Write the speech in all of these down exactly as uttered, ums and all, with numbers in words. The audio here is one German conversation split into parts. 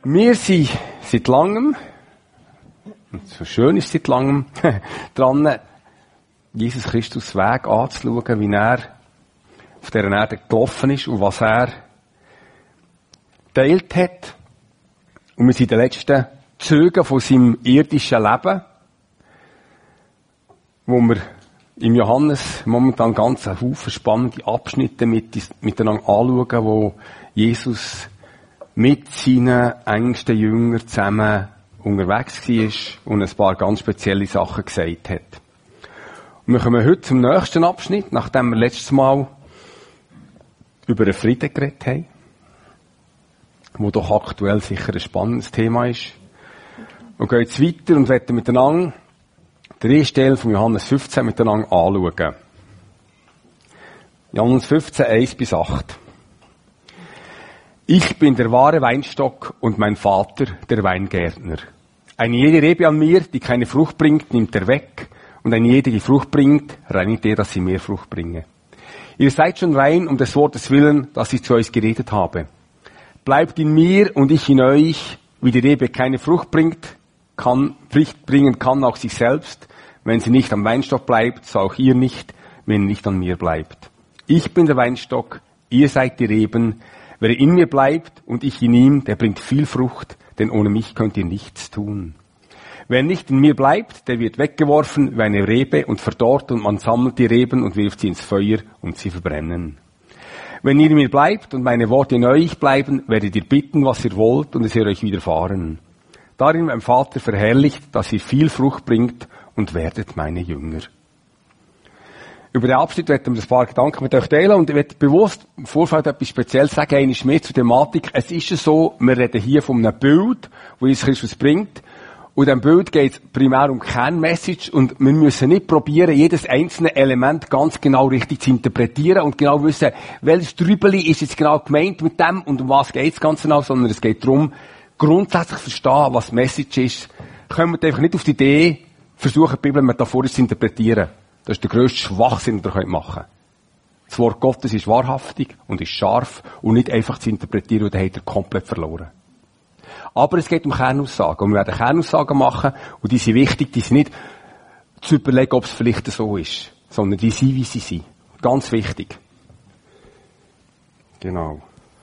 Wir sind seit langem, und so schön ist seit langem, dran, Jesus Christus Weg anzuschauen, wie er auf dieser Erde gelaufen ist und was er geteilt hat. Und wir sind die letzten Züge von seinem irdischen Leben, wo wir im Johannes momentan ganz einen Haufen spannende Abschnitte mit, miteinander anschauen, wo Jesus mit seinen engsten Jüngern zusammen unterwegs war und ein paar ganz spezielle Sachen gesagt hat. Und wir kommen heute zum nächsten Abschnitt, nachdem wir letztes Mal über den Frieden geredet haben, wo doch aktuell sicher ein spannendes Thema ist. Und gehen jetzt weiter und werden miteinander drei Stellen von Johannes fünfzehn miteinander anschauen. Johannes fünfzehn, eins bis acht. Ich bin der wahre Weinstock und mein Vater der Weingärtner. Eine jede Rebe an mir, die keine Frucht bringt, nimmt er weg. Und eine jede, die Frucht bringt, reinigt er, dass sie mehr Frucht bringe. Ihr seid schon rein um des Wortes willen, das ich zu euch geredet habe. Bleibt in mir und ich in euch, wie die Rebe keine Frucht bringt, kann, Frucht bringen kann auch sich selbst. Wenn sie nicht am Weinstock bleibt, so auch ihr nicht, wenn ihr nicht an mir bleibt. Ich bin der Weinstock, ihr seid die Reben. Wer in mir bleibt und ich in ihm, der bringt viel Frucht, denn ohne mich könnt ihr nichts tun. Wer nicht in mir bleibt, der wird weggeworfen wie eine Rebe und verdorrt und man sammelt die Reben und wirft sie ins Feuer und sie verbrennen. Wenn ihr in mir bleibt und meine Worte in euch bleiben, werdet ihr bitten, was ihr wollt und es wird euch widerfahren. Darin mein Vater verherrlicht, dass ihr viel Frucht bringt und werdet meine Jünger. Über den Abschnitt werden wir ein paar Gedanken mit euch teilen und ich werde bewusst im Vorfeld etwas Spezielles sagen, einmal mehr zur Thematik. Es ist ja so, wir reden hier von einem Bild, das Jesus Christus bringt. Und in diesem Bild geht es primär um Kernmessage und wir müssen nicht probieren, jedes einzelne Element ganz genau richtig zu interpretieren und genau wissen, welches Trübeli ist jetzt genau gemeint mit dem und um was geht es ganz genau, sondern es geht darum, grundsätzlich zu verstehen, was Message ist. Kommen wir einfach nicht auf die Idee, versuchen, die Bibel metaphorisch zu interpretieren. Das ist der grösste Schwachsinn, den ihr machen könnt. Das Wort Gottes ist wahrhaftig und ist scharf und nicht einfach zu interpretieren, und dann habt ihr komplett verloren. Aber es geht um Kernaussagen. Und wir werden Kernaussagen machen und die sind wichtig, die sind nicht zu überlegen, ob es vielleicht so ist, sondern die sind, wie sie sind. Ganz wichtig. Genau.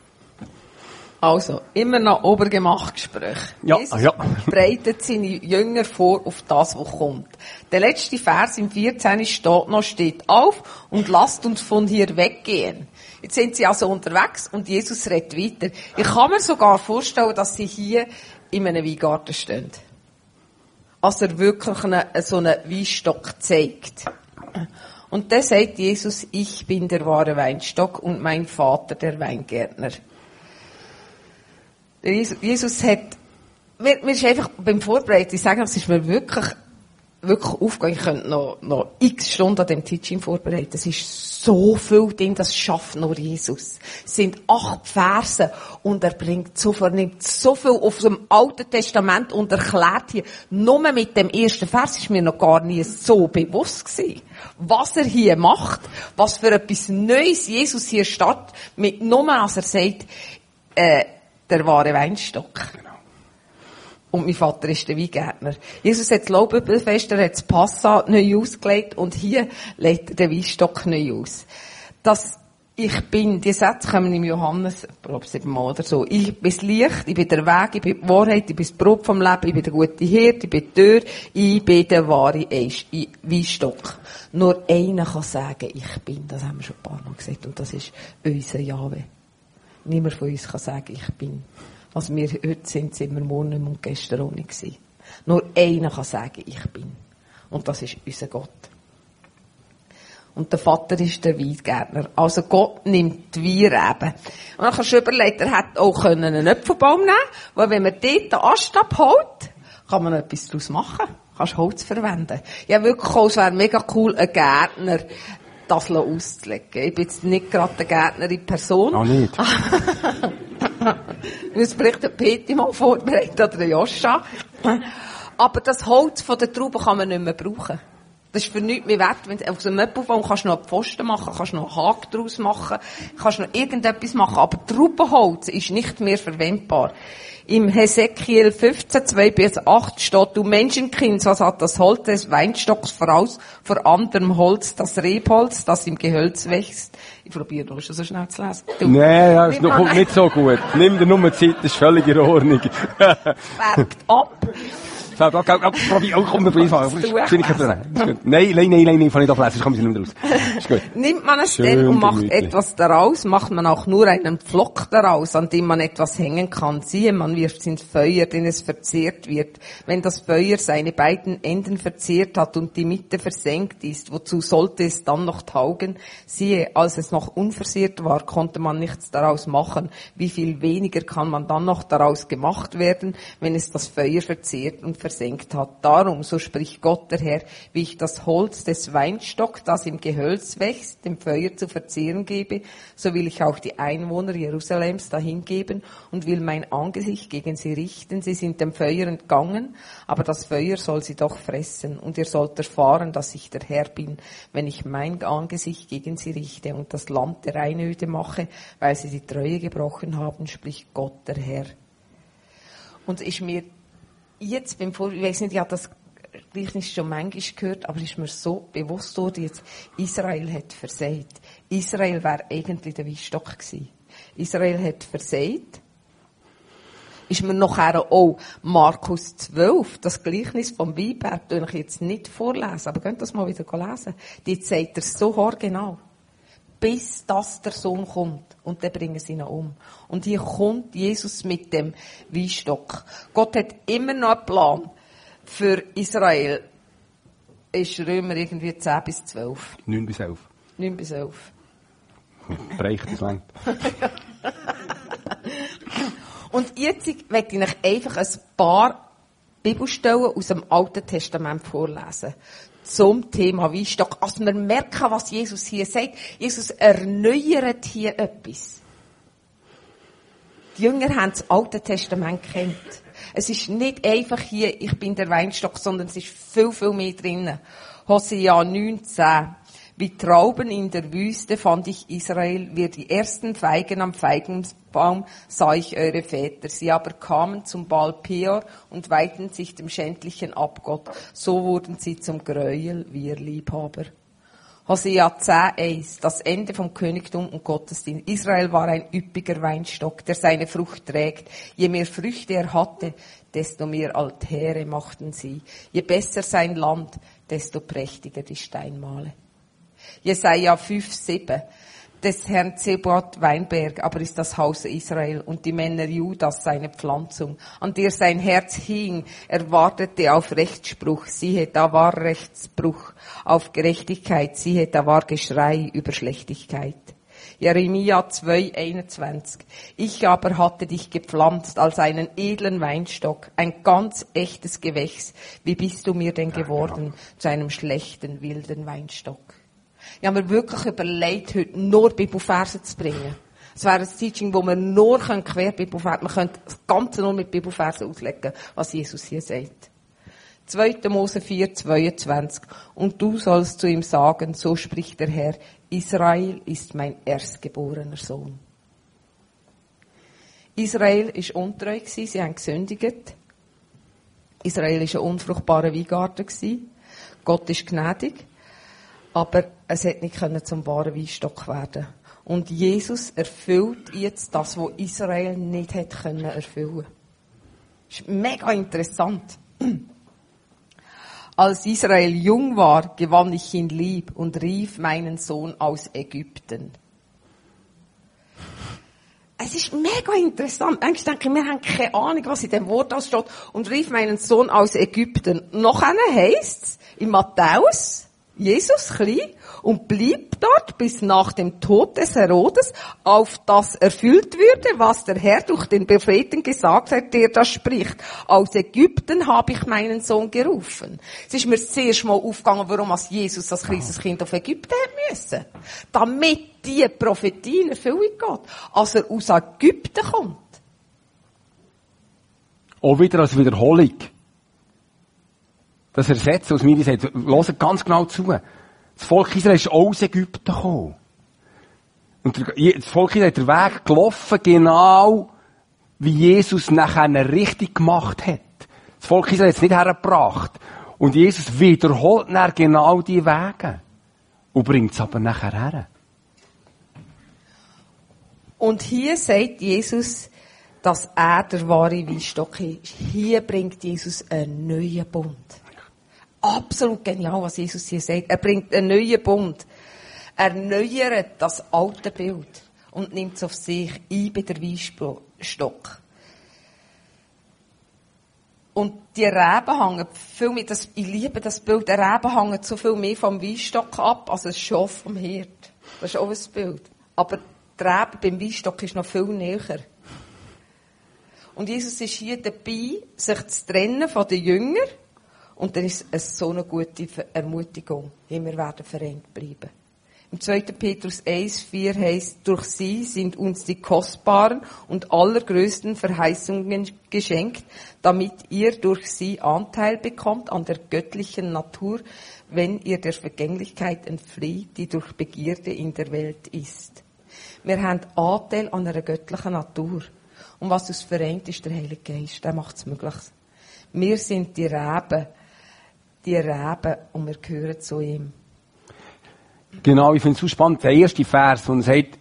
Also, immer noch Obergemachtgespräch. Ja, Jesus ja. bereitet seine Jünger vor auf das, was kommt. Der letzte Vers im vierzehn steht noch, steht auf und lasst uns von hier weggehen. Jetzt sind sie also unterwegs und Jesus redet weiter. Ich kann mir sogar vorstellen, dass sie hier in einem Weingarten stehen. Als er wirklich einen, so einen Weinstock zeigt. Und dann sagt Jesus, ich bin der wahre Weinstock und mein Vater der Weingärtner. Jesus hat, mir, mir ist einfach beim Vorbereiten, ich sage, es ist mir wirklich, wirklich aufgegangen. Ich könnte noch, noch x Stunden an dem Teaching vorbereiten. Es ist so viel drin, das schafft nur Jesus. Es sind acht Verse und er bringt so, nimmt so viel auf dem Alten Testament und erklärt hier, nur mit dem ersten Vers ist mir noch gar nie so bewusst gewesen, was er hier macht, was für etwas Neues Jesus hier startet, mit nur, als er sagt, äh, der wahre Weinstock. Genau. Und mein Vater ist der Weingärtner. Jesus hat das Laubüppelfest, er hat das Passa neu ausgelegt und hier legt er den Weinstock neu aus. Das Ich bin, die Sätze kommen im Johannes, ich glaube siebenmal oder so. Ich bin das Licht, ich bin der Weg, ich bin die Wahrheit, ich bin das Brot vom Leben, ich bin der gute Hirt, ich bin die Tür, ich bin der wahre Weinstock. Nur einer kann sagen, ich bin, das haben wir schon ein paar Mal gesagt, und das ist unser Jahwe. Niemand von uns kann sagen, ich bin. Was wir heute sind, sind wir morgen nicht mehr und gestern auch nicht gewesen. Nur einer kann sagen, ich bin. Und das ist unser Gott. Und der Vater ist der Weingärtner. Also Gott nimmt die Weinreben. Und dann kannst du überlegen, er hätte auch einen Apfelbaum nehmen können, weil wenn man dort den Ast abholt, kann man etwas daraus machen. Kannst Holz verwenden. Ja, wirklich, es wäre mega cool, ein Gärtner das auszulegen. Ich bin jetzt nicht gerade eine Gärtnerin Person. Auch nicht. Das vielleicht der Peti mal vorbereitet oder der Joscha. Aber das Holz von der Traube kann man nicht mehr brauchen. Das ist für nichts mehr wert, wenn du auf so einem Möbelbaum kannst du noch einen Pfosten machen, kannst noch einen Haken daraus machen, kannst noch irgendetwas machen, aber Traubenholz ist nicht mehr verwendbar. Im Hesekiel fünfzehn, zwei bis acht steht, du Menschenkind, was hat das Holz des Weinstocks voraus vor anderem Holz, das Rebholz, das im Gehölz wächst? Ich probiere noch, ist das so schnell zu lesen? Du. Nein, ja, ist noch, kommt nicht so gut. Nimm dir nur Zeit, das ist völlig in Ordnung. Färbt ab. Färbt ab, ab, probier, oh, komm, wir probieren. Nein, nein, nein, nein, ich kann nicht ablesen, ich komme nicht mehr raus. Ist gut. Nimmt man es Schön denn und macht gemütlich. etwas daraus, macht man auch nur einen Pflock daraus, an dem man etwas hängen kann. Siehe, man wirft es ins Feuer, denn es verzehrt wird. Wenn das Feuer seine beiden Enden verzehrt hat und die Mitte versenkt ist, wozu sollte es dann noch taugen? Siehe, als es noch unversehrt war, konnte man nichts daraus machen. Wie viel weniger kann man dann noch daraus gemacht werden, wenn es das Feuer verzehrt und versenkt hat? Darum, so spricht Gott der Herr, wie ich das Holz des Weinstocks, das im Gehölz wächst, dem Feuer zu verzehren gebe, so will ich auch die Einwohner Jerusalems dahin geben und will mein Angesicht gegen sie richten. Sie sind dem Feuer entgangen, aber das Feuer soll sie doch fressen. Und ihr sollt erfahren, dass ich der Herr bin, wenn ich mein Angesicht gegen sie richte und das Land der Einöde mache, weil sie die Treue gebrochen haben, spricht Gott der Herr. Und ist mir jetzt beim Vor, ich weiss nicht, ich habe das Gleichnis schon manchmal gehört, aber ist mir so bewusst worden, jetzt, Israel hat versagt. Israel wäre eigentlich der Weinstock gewesen. Israel hat versagt. Ist mir nachher auch Markus zwölf, das Gleichnis vom Weinberg, das ich jetzt nicht vorlesen, aber könnt das mal wieder lesen. Die zeigt er so haargenau. Bis dass der Sohn kommt. Und dann bringen sie ihn um. Und hier kommt Jesus mit dem Weinstock. Gott hat immer noch einen Plan für Israel. Ist Römer irgendwie zehn bis zwölf. neun bis elf. neun bis elf. Bereich, das längt. Und jetzt möchte ich euch einfach ein paar Bibelstellen aus dem Alten Testament vorlesen. Zum Thema Weinstock. Also wir merken, was Jesus hier sagt. Jesus erneuert hier etwas. Die Jünger haben das Alte Testament kennt. Es ist nicht einfach hier, ich bin der Weinstock, sondern es ist viel, viel mehr drinnen. Hosea neunzehn. Wie Trauben in der Wüste fand ich Israel, wie die ersten Feigen am Feigenbaum sah ich eure Väter. Sie aber kamen zum Baal Peor und weihten sich dem schändlichen Abgott. So wurden sie zum Gräuel, wie ihr Liebhaber. Hosea zehn eins. Das Ende vom Königtum und Gottesdienst. Israel war ein üppiger Weinstock, der seine Frucht trägt. Je mehr Früchte er hatte, desto mehr Altäre machten sie. Je besser sein Land, desto prächtiger die Steinmale. Jesaja fünf sieben. Des Herrn Zebaoth Weinberg aber ist das Haus Israel und die Männer Judas seine Pflanzung, an der sein Herz hing. Er wartete auf Rechtsspruch, siehe, da war Rechtsbruch, auf Gerechtigkeit, siehe, da war Geschrei über Schlechtigkeit. Jeremia zwei einundzwanzig. Ich aber hatte dich gepflanzt als einen edlen Weinstock, ein ganz echtes Gewächs. Wie bist du mir denn geworden zu einem schlechten, wilden Weinstock? Ich habe mir wirklich überlegt, heute nur Bibelverse zu bringen. Es wäre ein Teaching, wo wir nur quer Bibelverse, man könnte das Ganze nur mit Bibelversen auslegen, was Jesus hier sagt. zweiter Mose vier zweiundzwanzig. Und du sollst zu ihm sagen, so spricht der Herr, Israel ist mein erstgeborener Sohn. Israel ist untreu gewesen, sie haben gesündigt. Israel ist ein unfruchtbarer Weingarten gewesen. Gott ist gnädig. Aber es hätte nicht können zum wahren Weinstock werden. Und Jesus erfüllt jetzt das, was Israel nicht hätte können erfüllen. Das ist mega interessant. Als Israel jung war, gewann ich ihn lieb und rief meinen Sohn aus Ägypten. Es ist mega interessant. Eigentlich denke ich, wir haben keine Ahnung, was in dem Wort steht. Und rief meinen Sohn aus Ägypten. Noch einer heisst's in Matthäus, Jesus klein und blieb dort bis nach dem Tod des Herodes, auf das erfüllt würde, was der Herr durch den Propheten gesagt hat, der das spricht. Aus Ägypten habe ich meinen Sohn gerufen. Es ist mir zuerst mal aufgegangen, warum als Jesus als kleines Kind auf Ägypten hat müssen. Damit die Prophetie in Erfüllung geht. Als er aus Ägypten kommt. Auch wieder als Wiederholung. das ersetzen, was mir sagt. Hört ganz genau zu. Das Volk Israel ist auch aus Ägypten gekommen. Und das Volk Israel hat den Weg gelaufen, genau wie Jesus nachher richtig gemacht hat. Das Volk Israel hat es nicht hergebracht. Und Jesus wiederholt dann genau die Wege. Und bringt es aber nachher her. Und hier sagt Jesus, dass er der wahre Weinstock ist. Hier bringt Jesus einen neuen Bund. Absolut genial, was Jesus hier sagt. Er bringt einen neuen Bund. Er erneuert das alte Bild und nimmt es auf sich ein bei der Weinstock. Und die Reben hängen viel mehr, das, ich liebe das Bild, die Reben hängen so viel mehr vom Weinstock ab, als das Schaf vom Hirt. Das ist auch ein Bild. Aber die Rebe beim Weinstock ist noch viel näher. Und Jesus ist hier dabei, sich zu trennen von den Jüngern. Und dann ist es so eine gute Ermutigung. Wir werden vereint bleiben. Im zweiten Petrus eins vier heißt, durch sie sind uns die kostbaren und allergrößten Verheißungen geschenkt, damit ihr durch sie Anteil bekommt an der göttlichen Natur, wenn ihr der Vergänglichkeit entflieht, die durch Begierde in der Welt ist. Wir haben Anteil an einer göttlichen Natur. Und was uns vereint, ist der Heilige Geist. Der macht es möglich. Wir sind die Reben, die Reben, und wir gehören zu ihm. Genau, ich finde es so spannend. Der erste Vers, wo er sagt,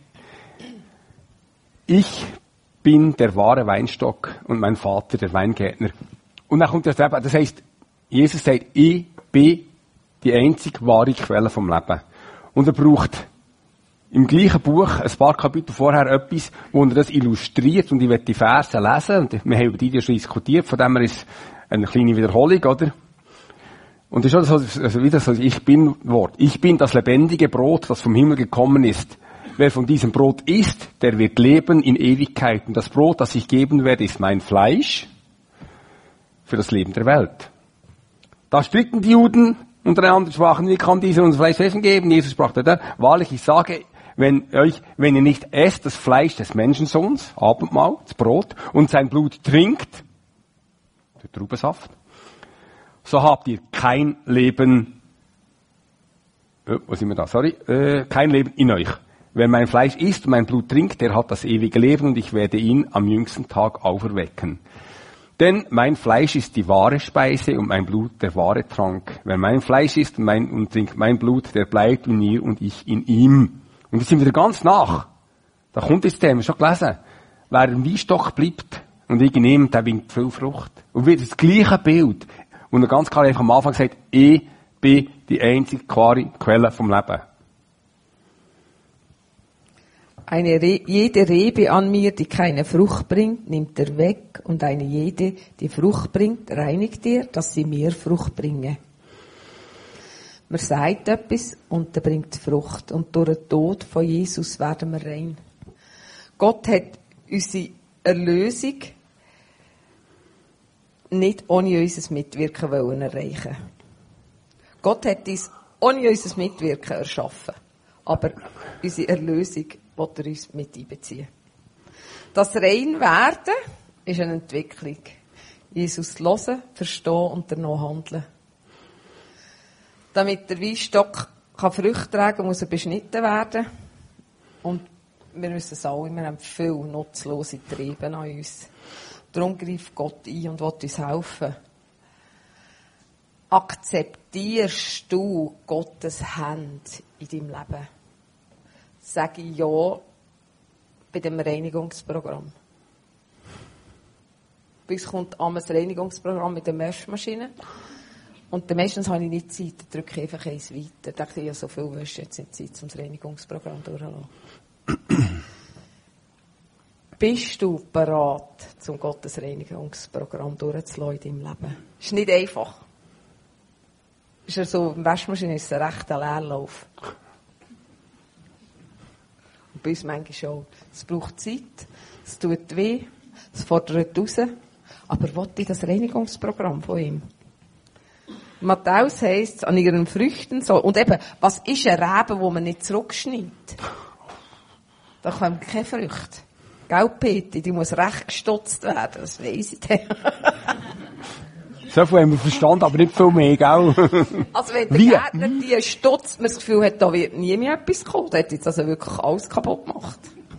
ich bin der wahre Weinstock und mein Vater der Weingärtner. Und dann kommt das Leben, das heisst, Jesus sagt, ich bin die einzig wahre Quelle vom Leben. Und er braucht im gleichen Buch, ein paar Kapitel vorher, etwas, wo er das illustriert, und ich werde die Verse lesen, und wir haben über die ja schon diskutiert, von dem her ist eine kleine Wiederholung, oder? Und das ist schon so, also wieder so, ich bin Wort. Ich bin das lebendige Brot, das vom Himmel gekommen ist. Wer von diesem Brot isst, der wird leben in Ewigkeit. Und das Brot, das ich geben werde, ist mein Fleisch für das Leben der Welt. Da stritten die Juden untereinander, sprachen, wie kann dieser uns Fleisch essen geben? Jesus sprach da, wahrlich, ich sage, wenn euch, wenn ihr nicht esst das Fleisch des Menschensohns, Abendmahl, das Brot, und sein Blut trinkt, der Traubensaft, so habt ihr kein Leben, äh, wo sind wir da, sorry, äh, kein Leben in euch. Wer mein Fleisch isst und mein Blut trinkt, der hat das ewige Leben, und ich werde ihn am jüngsten Tag auferwecken. Denn mein Fleisch ist die wahre Speise und mein Blut der wahre Trank. Wer mein Fleisch isst und, mein, und trinkt mein Blut, der bleibt in mir und ich in ihm. Und jetzt sind wir wieder ganz nach. Da kommt jetzt der, wir haben schon gelesen. Wer im Weinstock bleibt und ich nehme, der bringt viel Frucht. Und wieder das gleiche Bild. Und er ganz klar einfach am Anfang sagt, ich bin die einzige klare Quelle vom Leben. Eine Re- jede Rebe an mir, die keine Frucht bringt, nimmt er weg, und eine jede, die Frucht bringt, reinigt er, dass sie mehr Frucht bringe. Man sagt etwas und er bringt Frucht, und durch den Tod von Jesus werden wir rein. Gott hat unsere Erlösung nicht ohne unser Mitwirken wollen erreichen. Gott hat uns ohne unser Mitwirken erschaffen, aber unsere Erlösung will er uns mit einbeziehen. Das Reinwerden ist eine Entwicklung. Jesus hören, verstehen und danach handeln. Damit der Weinstock kann Früchte tragen, muss er beschnitten werden. Und wir wissen es alle, wir haben viele nutzlose Triebe an uns. Darum greift Gott ein und will uns helfen. Akzeptierst du Gottes Hand in deinem Leben? Sage ja bei dem Reinigungsprogramm. Bei uns kommt ein Reinigungsprogramm mit der Waschmaschine. Und meistens habe ich nicht Zeit, dann drücke ich einfach eins weiter. Da denke ich, ja, so viel Wäsche jetzt nicht Zeit, um das Reinigungsprogramm durchzulassen. Bist du bereit, zum Gottes Reinigungsprogramm durchzulassen in deinem Leben? Ist nicht einfach. Ist ja so, in der Waschmaschine ist es ein rechter Leerlauf. Und bei uns manchmal schon. Es braucht Zeit, es tut weh, es fordert raus. Aber will ich das Reinigungsprogramm von ihm? Matthäus heisst, an ihren Früchten soll, und eben, was ist ein Reben, wo man nicht zurückschneidet? Da kommt keine Früchte. Gell, Peti, die muss recht gestutzt werden, das weiss ich dann. So viel haben wir verstanden, aber nicht viel mehr, gell? Also wenn der Wie? Gärtner die stutzt, man das Gefühl hat, da wird nie mehr etwas kommen. Der hat jetzt also wirklich alles kaputt gemacht.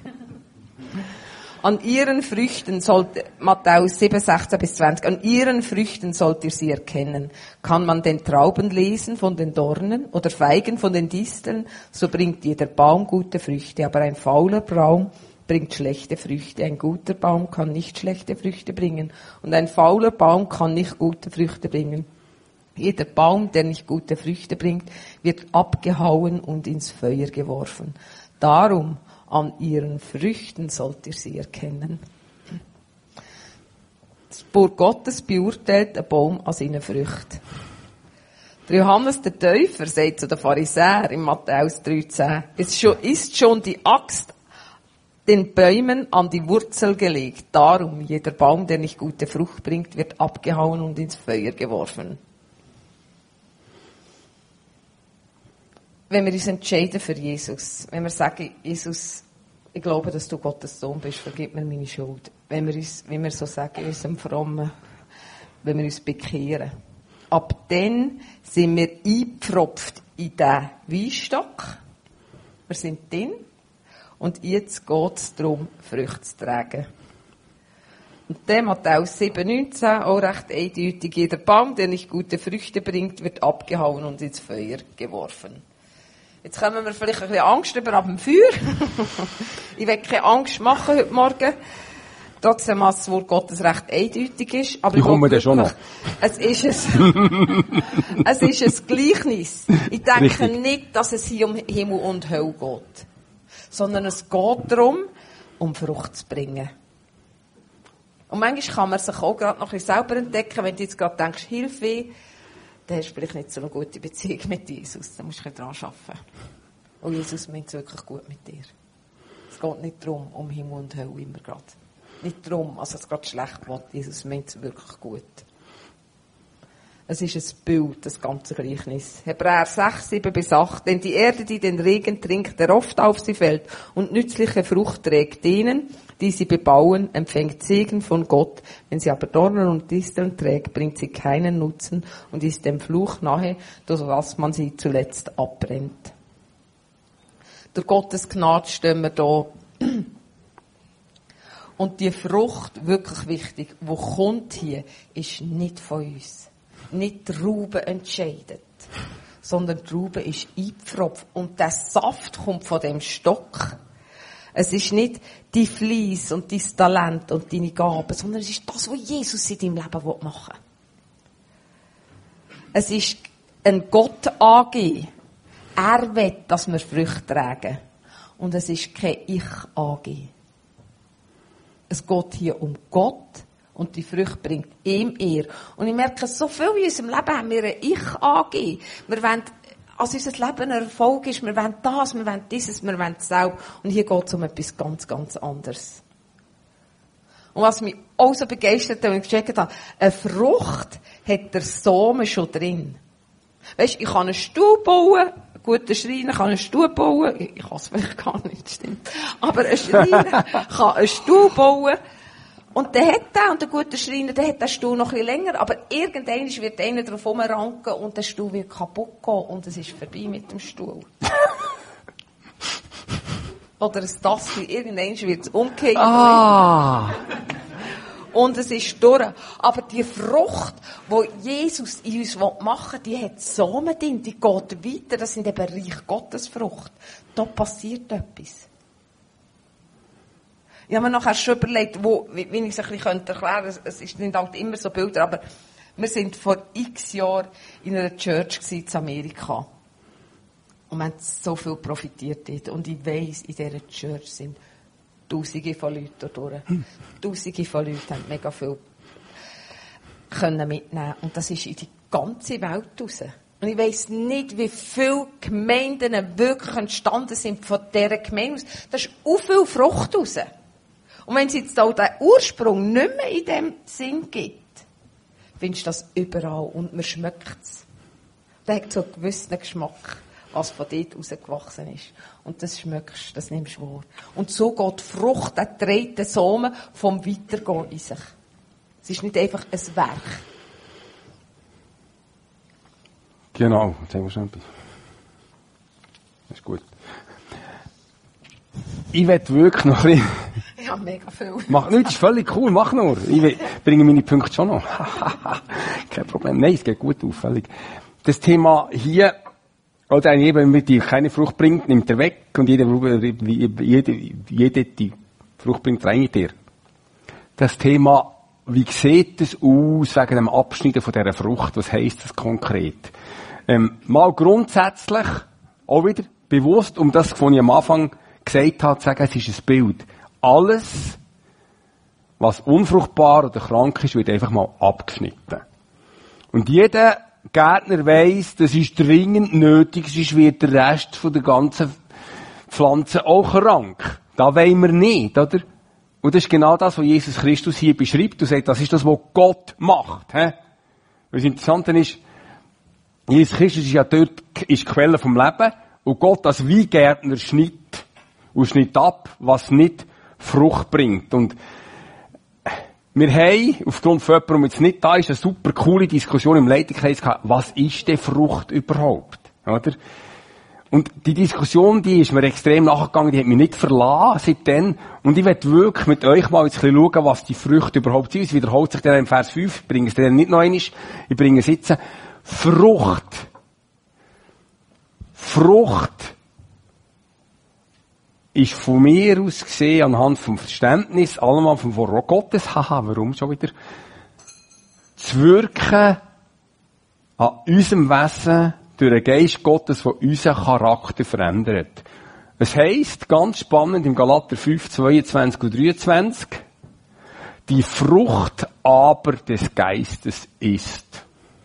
An ihren Früchten sollt, Matthäus sieben, sechzehn bis zwanzig, an ihren Früchten sollt ihr sie erkennen. Kann man den Trauben lesen von den Dornen oder Feigen von den Disteln, so bringt jeder Baum gute Früchte, aber ein fauler Baum bringt schlechte Früchte. Ein guter Baum kann nicht schlechte Früchte bringen und ein fauler Baum kann nicht gute Früchte bringen. Jeder Baum, der nicht gute Früchte bringt, wird abgehauen und ins Feuer geworfen. Darum, an ihren Früchten sollt ihr sie erkennen. Das Wort Gottes beurteilt einen Baum an seinen Früchten. Der Johannes der Täufer sagt zu den Pharisäern in Matthäus dreizehn, es ist schon die Axt den Bäumen an die Wurzel gelegt. Darum, jeder Baum, der nicht gute Frucht bringt, wird abgehauen und ins Feuer geworfen. Wenn wir uns entscheiden für Jesus, wenn wir sagen, Jesus, ich glaube, dass du Gottes Sohn bist, vergib mir meine Schuld. Wenn wir uns, wie wir so sagen, in unserem Frommen, wenn wir uns bekehren. Ab dann sind wir eingepfropft in diesen Weinstock. Wir sind drin. Und jetzt geht es darum, Früchte zu tragen. Und der Matthäus sieben, neunzehn, auch recht eindeutig. Jeder Baum, der nicht gute Früchte bringt, wird abgehauen und ins Feuer geworfen. Jetzt kommen wir vielleicht ein bisschen Angst über ab dem Feuer. Ich will keine Angst machen heute Morgen. Trotzdem, was das Wort Gottes recht eindeutig ist. Aber ich komme dann schon noch. Es ist ein, es ist ein Gleichnis. Ich denke Richtig. nicht, dass es hier um Himmel und Hölle geht. Sondern es geht darum, um Frucht zu bringen. Und manchmal kann man sich auch gerade noch ein bisschen selber entdecken, wenn du jetzt gerade denkst, Hilfe, dann hast du vielleicht nicht so eine gute Beziehung mit Jesus. Dann musst du ein bisschen dran arbeiten. Und Jesus meint es wirklich gut mit dir. Es geht nicht darum, um Himmel und Hölle immer gerade. Nicht darum, also es gerade schlecht wird. Jesus meint es wirklich gut. Es ist ein Bild, das ganze Gleichnis. Hebräer sechs, sieben bis acht. Denn die Erde, die den Regen trinkt, der oft auf sie fällt und nützliche Frucht trägt, denen, die sie bebauen, empfängt Segen von Gott. Wenn sie aber Dornen und Disteln trägt, bringt sie keinen Nutzen und ist dem Fluch nahe, durch was man sie zuletzt abbrennt. Durch Gottes Gnade stehen wir da. Und die Frucht, wirklich wichtig, die kommt hier, ist nicht von uns. Nicht die Traube entscheidet, sondern die Traube ist eingepfropft und der Saft kommt von dem Stock. Es ist nicht dein Fleiss und dein Talent und deine Gaben, sondern es ist das, was Jesus in deinem Leben machen will. Es ist ein Gott angeben. Er will, dass wir Früchte tragen. Und es ist kein Ich angeben. Es geht hier um Gott. Und die Früchte bringt ihm Ehre. Und ich merke, so viel in unserem Leben haben wir ein Ich angegeben. Wir wollen, als unser Leben ein Erfolg ist, wir wollen das, wir wollen dieses, wir wollen das auch. Und hier geht es um etwas ganz, ganz anderes. Und was mich auch so begeistert hat, als ich gecheckt habe, eine Frucht hat der Samen schon drin. Weisst, ich kann einen Stuhl bauen, ein guter Schreiner kann einen Stuhl bauen, ich, ich kann es vielleicht gar nicht, stimmt. Aber ein Schreiner kann einen Stuhl bauen, und der hat den, und der gute Schreiner, der hat den Stuhl noch ein bisschen länger, aber irgendwann wird einer drauf rumranken und der Stuhl wird kaputt gehen und es ist vorbei mit dem Stuhl. Oder ein Tassel, irgendwann wird es umgehen. Ah! Und es ist durch. Aber die Frucht, die Jesus in uns machen will, die hat Samen drin, die geht weiter, das sind eben Reich Gottes Frucht. Da passiert etwas. Ich habe mir nachher schon überlegt, wo, wie, wie ich es ein bisschen erklären könnte. Es ist nicht halt immer so Bilder, aber wir sind vor x Jahren in einer Church in Amerika. Und wir haben so viel profitiert dort. Und ich weiss, in dieser Church sind Tausende von Leuten dort durch. Hm. Tausende von Leuten haben mega viel können mitnehmen. Und das ist in die ganze Welt raus. Und ich weiss nicht, wie viele Gemeinden wirklich entstanden sind von dieser Gemeinde aus. Da ist auch viel Frucht raus. Und wenn es jetzt auch den Ursprung nicht mehr in dem Sinn gibt, findest du das überall und man schmeckt es. Der hat so einen gewissen Geschmack, was von dort rausgewachsen ist. Und das schmeckst du, das nimmst du wahr. Und so geht die Frucht, der trägt den Samen vom Weitergehen in sich. Es ist nicht einfach ein Werk. Genau, jetzt haben wir schon etwas. Das ist gut. Ich will wirklich noch ein bisschen... Ich habe mega viel. Mach nicht, das ist völlig cool, mach nur. Ich will, bringe meine Punkte schon noch. Kein Problem. Nein, es geht gut auf, völlig. Das Thema hier, oder jemand, die keine Frucht bringt, nimmt er weg und jede, jede, jede die Frucht bringt, reinigt er. Das Thema, wie sieht es aus wegen dem Abschneiden von dieser Frucht? Was heisst das konkret? Ähm, mal grundsätzlich, auch wieder bewusst, um das, was ich am Anfang gesagt habe, zu sagen, es ist ein Bild. Alles, was unfruchtbar oder krank ist, wird einfach mal abgeschnitten. Und jeder Gärtner weiss, das ist dringend nötig, sonst wird der Rest von der ganzen Pflanze auch krank. Da wollen wir nicht, oder? Und das ist genau das, was Jesus Christus hier beschreibt und sagt, das ist das, was Gott macht. He? Das Interessante ist, Jesus Christus ist ja dort, ist die Quelle vom Leben und Gott als Weingärtner schneidet und schneidet ab, was nicht Frucht bringt. Und wir haben, aufgrund von jemandem, der jetzt nicht da ist, eine super coole Diskussion im Leitungskreis gehabt, was ist denn Frucht überhaupt? Oder? Und die Diskussion, die ist mir extrem nachgegangen, die hat mich nicht verlassen seitdem. Und ich werde wirklich mit euch mal jetzt ein bisschen schauen, was die Früchte überhaupt sind. Es wiederholt sich dann im Vers fünf, ich bringe es dann nicht noch einmal, ich bringe es jetzt. Frucht. Frucht ist von mir aus gesehen, anhand vom Verständnis, allemal vom Wort Gottes, haha, warum schon wieder, zu wirken an unserem Wesen durch den Geist Gottes, der unseren Charakter verändert. Es heisst, ganz spannend, im Galater fünf, zweiundzwanzig und dreiundzwanzig, die Frucht aber des Geistes ist.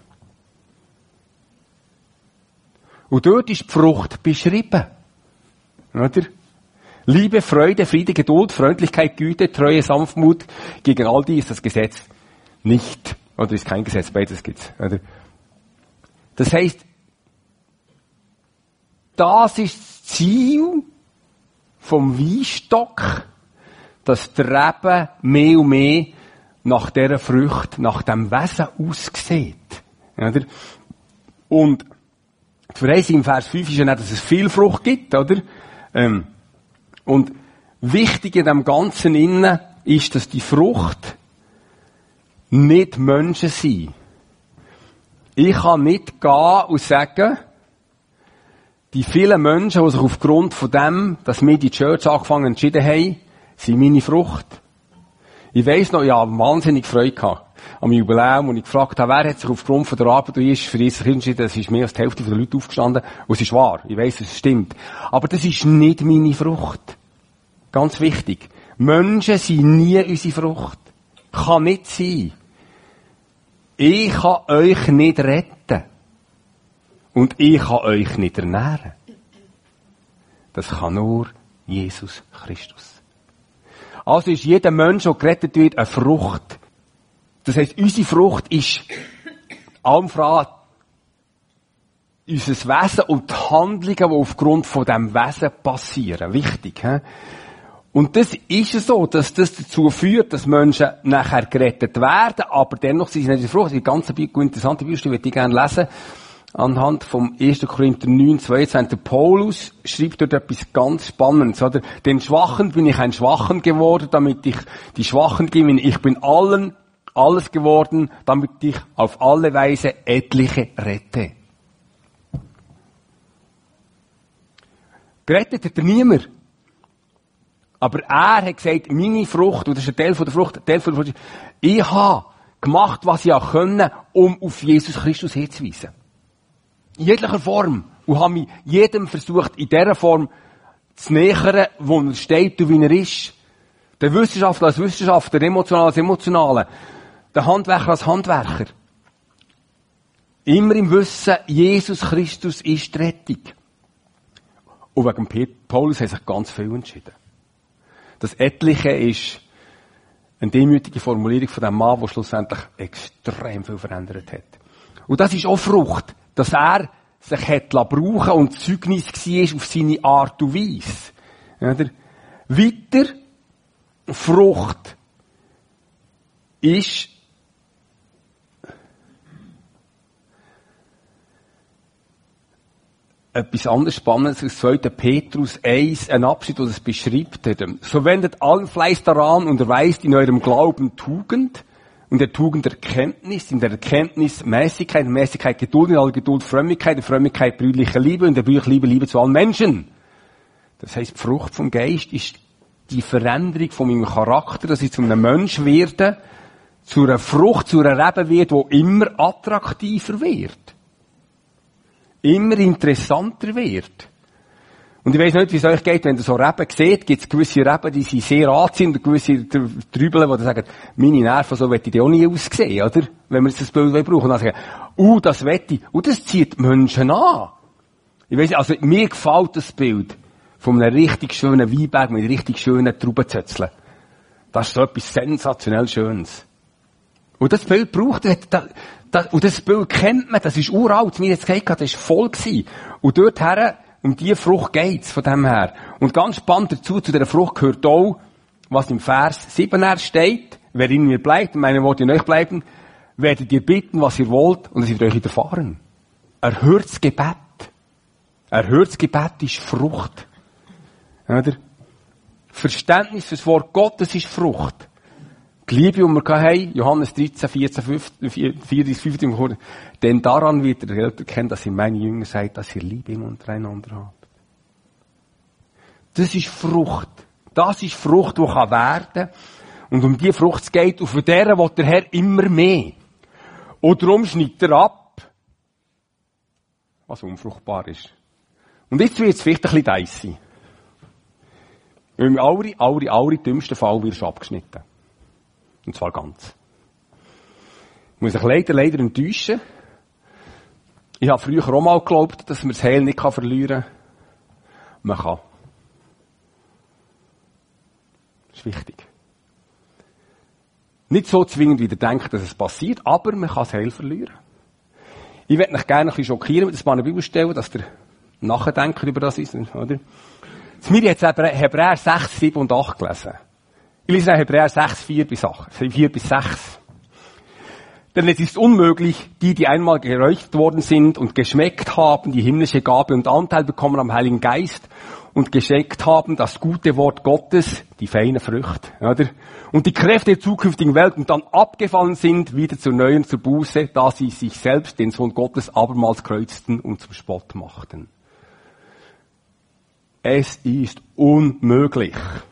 Und dort ist die Frucht beschrieben. Oder? Liebe, Freude, Friede, Geduld, Freundlichkeit, Güte, Treue, Sanftmut, gegen all die ist das Gesetz nicht. Oder ist kein Gesetz, beides gibt's. Oder? Das heisst, das ist das Ziel vom Weinstock, dass der Reben mehr und mehr nach dieser Frucht, nach dem Wesen aussieht. Oder? Und die Verheißung im Vers fünf ist ja nicht, dass es viel Frucht gibt, oder? Ähm, und wichtig in dem Ganzen innen ist, dass die Frucht nicht Menschen sind. Ich kann nicht gehen und sagen, die vielen Menschen, die sich aufgrund von dem, dass wir die Church angefangen entschieden haben, sind meine Frucht. Ich weiss noch, ich habe wahnsinnig Freude gehabt am Jubiläum und ich gefragt habe, wer hat sich aufgrund von der Arbeit, die ist, für Jesus entschieden, das ist mehr als die Hälfte der Leute aufgestanden. Und es ist wahr. Ich weiss, es stimmt. Aber das ist nicht meine Frucht. Ganz wichtig. Menschen sind nie unsere Frucht. Kann nicht sein. Ich kann euch nicht retten. Und ich kann euch nicht ernähren. Das kann nur Jesus Christus. Also ist jeder Mensch, der gerettet wird, eine Frucht. Das heisst, unsere Frucht ist allem voran unser Wesen und die Handlungen, die aufgrund von diesem Wesen passieren. Wichtig, he? Und das ist so, dass das dazu führt, dass Menschen nachher gerettet werden, aber dennoch sind sie nicht Frucht. Das ist eine ganz interessante Bibelstelle, die ich gerne lesen. Anhand vom ersten Korinther neun, zweiundzwanzig. Der Paulus schreibt dort etwas ganz Spannendes, oder? Den Schwachen bin ich ein Schwachen geworden, damit ich die Schwachen gewinne. Ich bin allen alles geworden, damit ich auf alle Weise etliche rette. Gerettet hat er niemand. Aber er hat gesagt, meine Frucht, und das ist ein Teil von der Frucht, ein Teil von der Frucht, ich habe gemacht, was ich auch können, um auf Jesus Christus hinzuweisen. In jeglicher Form. Und habe mich jedem versucht, in dieser Form zu nähern, wo er steht und wie er ist. Der Wissenschaftler als Wissenschaftler, der Emotionale als Emotionale. Der Handwerker als Handwerker. Immer im Wissen, Jesus Christus ist die Rettung. Und wegen Paulus hat sich ganz viel entschieden. Das Etliche ist eine demütige Formulierung von dem Mann, der schlussendlich extrem viel verändert hat. Und das ist auch Frucht, dass er sich hat brauchen und Zeugnis war auf seine Art und Weise. Oder? Weiter, Frucht ist etwas anderes Spannendes aus zweiten Petrus eins, ein Abschnitt, der das beschreibt. So wendet allen Fleiß daran und erweist in eurem Glauben Tugend, in der Tugend Erkenntnis, in der Erkenntnis Mäßigkeit, in der Mäßigkeit Geduld, in aller Geduld Frömmigkeit, in der Frömmigkeit brüderliche Liebe, in der brüderlichen Liebe Liebe zu allen Menschen. Das heisst, die Frucht vom Geist ist die Veränderung von meinem Charakter, dass ich zu einem Mensch werde, zu einer Frucht, zu einer Rebe wird, die immer attraktiver wird. Immer interessanter wird. Und ich weiss nicht, wie es euch geht, wenn ihr so Reben seht, gibt es gewisse Reben, die sind sehr anziehend und gewisse Trübeln, die sagen, meine Nerven, so möchte ich auch nie aussehen, oder? Wenn wir jetzt das Bild brauchen. Und dann sagen, uh, das möchte ich. Und das zieht die Menschen an. Ich weiss, also, mir gefällt das Bild von einem richtig schönen Weinberg mit richtig schönen Traubenzötzeln. Das ist so etwas sensationell Schönes. Und das Bild braucht, das, das, und das Bild kennt man, das ist uralt, mir jetzt gesagt, das ist voll gewesen. Und dorthin, um diese Frucht geht's, von dem her. Und ganz spannend dazu, zu dieser Frucht gehört auch, was im Vers sieben steht, wer in mir bleibt, und meine Worte in euch bleiben, werdet ihr bitten, was ihr wollt, und es wird euch widerfahren. Erhörtes Gebet. Erhörtes Gebet ist Frucht. Oder? Verständnis für das Wort Gottes ist Frucht. Die Liebe, die wir haben, Johannes dreizehn, vierzehn, fünfzehn, vierzig, fünfzehn, denn daran wird ihr erkennen, dass ihr meine Jünger seid, dass ihr Liebe untereinander habt. Das ist Frucht. Das ist Frucht, die kann werden. Und um diese Frucht geht, und von der will der Herr immer mehr. Und darum schneidet er ab, was unfruchtbar ist. Und jetzt wird es vielleicht ein bisschen dicey. Im aller, aller, aller dümmsten Fall wirst du abgeschnitten. Und zwar ganz. Ich muss mich leider, leider enttäuschen. Ich habe früher auch mal geglaubt, dass man das Heil nicht verlieren kann. Man kann. Das ist wichtig. Nicht so zwingend, wie ihr denkt, dass es passiert, aber man kann das Heil verlieren. Ich möchte euch gerne ein bisschen schockieren mit ein paar Bibelstellen, dass ihr nachdenkt über das ist, oder? Jetzt Miri hat jetzt Hebräer sechs, sieben und acht gelesen. Ich lese Hebräer sechs, vier bis sechs. Denn es ist unmöglich, die, die einmal geräuchert worden sind und geschmeckt haben, die himmlische Gabe und Anteil bekommen am Heiligen Geist und geschmeckt haben, das gute Wort Gottes, die feine Frucht, oder? Und die Kräfte der zukünftigen Welt und dann abgefallen sind, wieder zur neuen, zur Buße, da sie sich selbst, den Sohn Gottes, abermals kreuzten und zum Spott machten. Es ist unmöglich.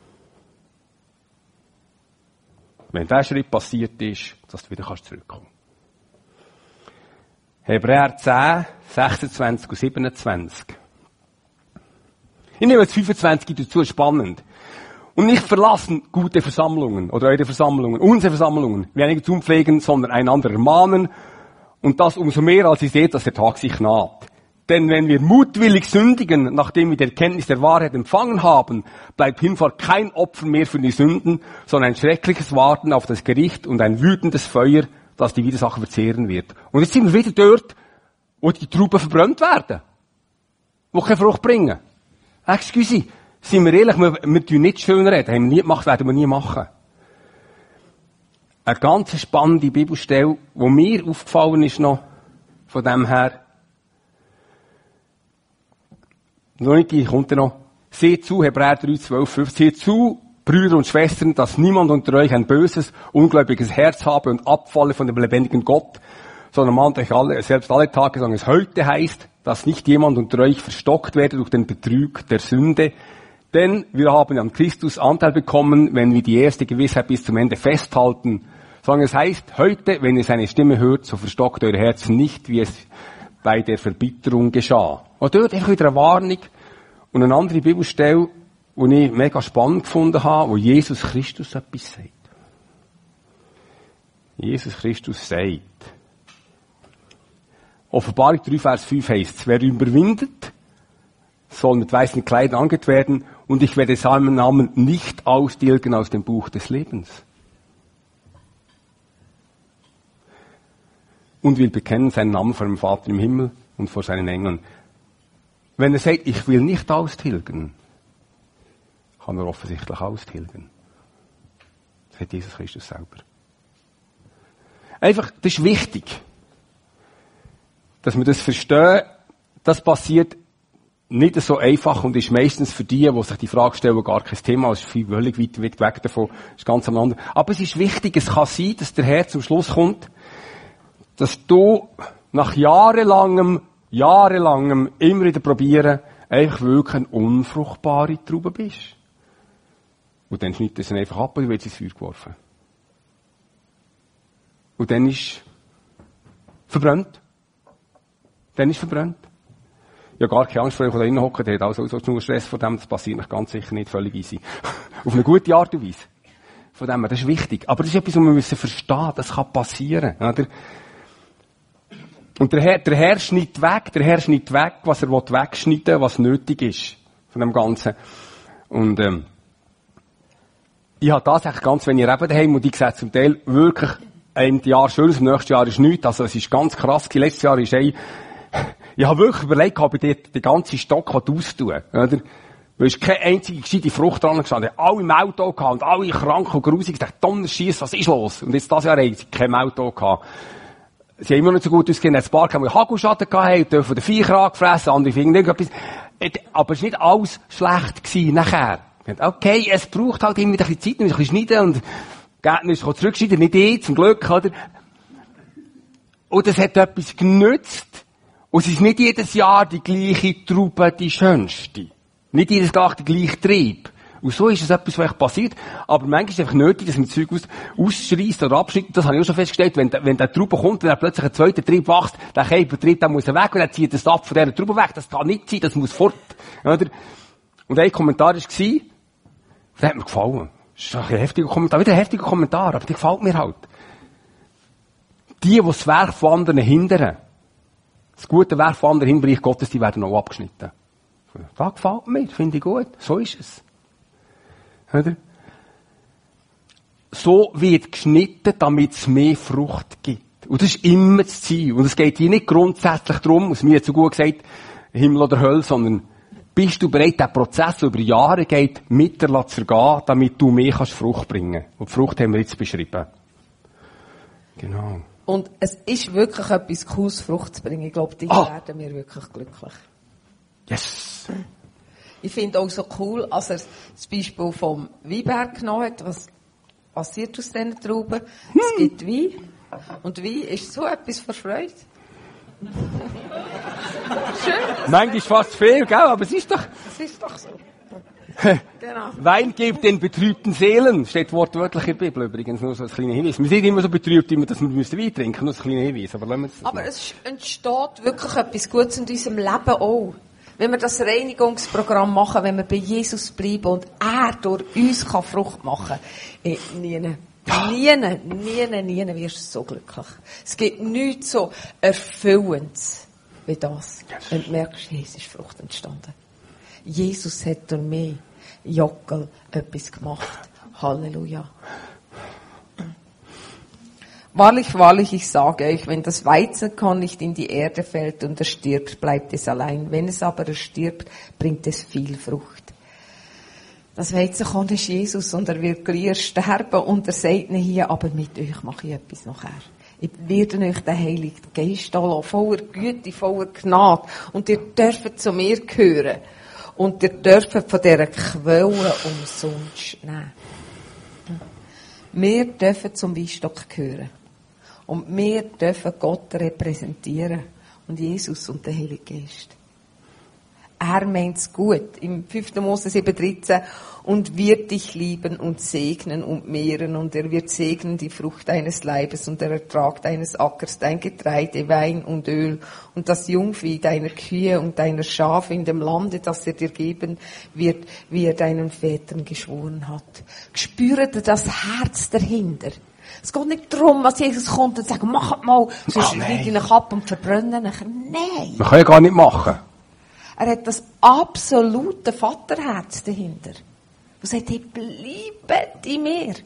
Wenn dieser Schritt passiert ist, dass du wieder zurückkommen kannst. Hebräer zehn, sechsundzwanzig und siebenundzwanzig. Ich nehme jetzt fünfundzwanzig dazu, spannend. Und nicht verlassen gute Versammlungen oder eure Versammlungen, unsere Versammlungen, wie einige zum Pflegen, sondern einander ermahnen. Und das umso mehr, als ihr seht, dass der Tag sich naht. Denn wenn wir mutwillig sündigen, nachdem wir die Erkenntnis der Wahrheit empfangen haben, bleibt hinfort kein Opfer mehr für die Sünden, sondern ein schreckliches Warten auf das Gericht und ein wütendes Feuer, das die Widersacher verzehren wird. Und jetzt sind wir wieder dort, wo die Trauben verbrannt werden, wo keine Frucht bringen. Excuse, sind wir ehrlich, wir, wir tun nicht schön reden, haben wir nie gemacht, werden wir nie machen. Eine ganz spannende Bibelstelle, die mir aufgefallen ist noch, von dem her, Leute, kommt er noch. Seht zu, Hebräer drei, zwölf, fünfzehn. Seht zu, Brüder und Schwestern, dass niemand unter euch ein böses, ungläubiges Herz habe und abfalle von dem lebendigen Gott, sondern mahnt euch alle, selbst alle Tage, solange es heute heißt, dass nicht jemand unter euch verstockt werde durch den Betrug der Sünde. Denn wir haben an Christus Anteil bekommen, wenn wir die erste Gewissheit bis zum Ende festhalten. Solange es heißt, heute, wenn ihr seine Stimme hört, so verstockt eure Herzen nicht, wie es bei der Verbitterung geschah. Und dort einfach wieder eine Warnung und eine andere Bibelstelle, die ich mega spannend gefunden habe, wo Jesus Christus etwas sagt. Jesus Christus sagt, Offenbarung drei, Vers fünf heisst es, wer überwindet, soll mit weißen Kleidern angeht werden und ich werde seinen Namen nicht austilgen aus dem Buch des Lebens. Und will bekennen seinen Namen vor dem Vater im Himmel und vor seinen Engeln. Wenn er sagt, ich will nicht austilgen, kann er offensichtlich austilgen. Das hat Jesus Christus selber. Einfach, das ist wichtig, dass wir das verstehen. Das passiert nicht so einfach und ist meistens für die, die sich die Frage stellen, gar kein Thema, es ist viel völlig weit, weit weg davon, ist ganz am anderen. Aber es ist wichtig, es kann sein, dass der Herr zum Schluss kommt, dass du nach jahrelangem, jahrelangem immer wieder probieren, einfach wirklich eine unfruchtbare Traube bist. Und dann schneidet es einfach ab und wird ins Feuer geworfen. Und dann ist verbrannt. Dann ist verbrannt. Ja, gar keine Angst vor euch, die da drinnen hocken, der hat also so nur Stress vor dem, das passiert nicht ganz sicher nicht, völlig easy. Auf eine gute Art und Weise. Von dem her, das ist wichtig. Aber das ist etwas, was wir müssen verstehen, das kann passieren, oder? Und der Herr, der Herr schneidet weg, der Herr schneidet weg, was er wegschneiden will, was nötig ist, von dem Ganzen. Und, ähm, ich habe tatsächlich ganz wenig Reben daheim und ich sehe zum Teil wirklich ein Jahr schön, im nächsten Jahr ist nichts, also es ist ganz krass, letztes Jahr ist ein, ich habe wirklich überlegt, ob ich dort den ganzen Stock austun, oder? Weil es keine einzige gescheite Frucht dran gestanden. Alle im Auto gehabt und alle krank und grusig. Ich dachte, Donnerschiess, was ist los? Und jetzt dieses Jahr haben sie kein Auto gehabt. Sie haben immer noch nicht so gut ausgesehen. Ein paar haben Hagelschaden gehabt, dürfen den Viecher angefressen, andere finden irgendetwas. Aber es war nicht alles schlecht gewesen nachher. Okay, es braucht halt immer ein bisschen Zeit, ein bisschen schneiden und Gärtner ist zurückschneiden, nicht ich, zum Glück, oder? Und es hat etwas genützt. Und es ist nicht jedes Jahr die gleiche Traube, die schönste. Nicht jedes Jahr der gleiche Trieb. Und so ist es etwas, was echt passiert. Aber manchmal ist es einfach nötig, dass man Zeug aus, ausschreisst oder abschneidet. Das habe ich auch schon festgestellt. Wenn, wenn der Traube kommt, wenn er plötzlich ein zweiter Trieb wächst, der Käfertrieb, der muss er weg und er zieht das ab von dieser Traube weg. Das kann nicht sein, das muss fort. Oder? Und ein Kommentar war, der hat mir gefallen. Das ist ein heftiger Kommentar. Wieder ein heftiger Kommentar, aber der gefällt mir halt. Die, die das Werk von anderen hindern, das gute Werk von anderen im Bereich Gottes, die werden auch abgeschnitten. Das gefällt mir, finde ich gut. So ist es. Oder? So wird geschnitten, damit es mehr Frucht gibt. Und das ist immer das Ziel. Und es geht hier nicht grundsätzlich darum, was mir zu gut gesagt, Himmel oder Hölle, sondern bist du bereit, den Prozess, der über Jahre geht, mit dir zu vergehen, damit du mehr kannst Frucht bringen kannst. Und die Frucht haben wir jetzt beschrieben. Genau. Und es ist wirklich etwas Cooles, Frucht zu bringen. Ich glaube, die ah. werden wir wirklich glücklich. Yes. Ich finde auch so cool, als er das Beispiel vom Weinberg genommen hat. Was passiert aus diesen Trauben? Hm. Es gibt Wein. Und Wein ist so etwas für Freude. Schön. Manchmal ist fast viel, gell? Aber es ist doch... Es ist doch so. Genau. Wein gibt den betrübten Seelen. Steht wortwörtlich in der Bibel übrigens. Nur so ein kleiner Hinweis. Wir sind immer so betrübt, dass wir Wein trinken müssen. Nur so ein kleiner Hinweis. Aber, lassen wir das Aber mal. Es entsteht wirklich etwas Gutes in unserem Leben auch. Wenn wir das Reinigungsprogramm machen, wenn wir bei Jesus bleiben und er durch uns kann Frucht machen kann, eh, nie, nie, nie, nie wirst du so glücklich. Es gibt nichts so Erfüllendes wie das. Wenn du merkst, hey, es ist Frucht entstanden. Jesus hat durch mich, Jockel, etwas gemacht. Halleluja. Wahrlich, wahrlich, ich sage euch, wenn das Weizenkorn nicht in die Erde fällt und es stirbt, bleibt es allein. Wenn es aber erstirbt, bringt es viel Frucht. Das Weizenkorn ist Jesus und er wird gleich sterben und er sagt nicht hier, aber mit euch mache ich etwas nachher. Ich werde euch den Heiligen Geist lassen, voller Güte, voller Gnade. Und ihr dürft zu mir gehören. Und ihr dürft von dieser Quelle umsonst nehmen. Wir dürfen zum Weinstock gehören. Und wir dürfen Gott repräsentieren. Und Jesus und den Heiligen Geist. Er meint's gut. Im fünften Mose sieben dreizehn. Und wird dich lieben und segnen und mehren. Und er wird segnen die Frucht deines Leibes und der Ertrag deines Ackers, dein Getreide, Wein und Öl. Und das Jungvieh deiner Kühe und deiner Schafe in dem Lande, das er dir geben wird, wie er deinen Vätern geschworen hat. Spürt ihr das Herz dahinter? Es geht nicht darum, was Jesus kommt und sagt, mach mal, sonst oh, liege ich ab und verbrenne nachher. Nein. Man kann ja gar nicht machen. Er hat das absolute Vaterherz dahinter. Er sagt, hey, bleibe in mir.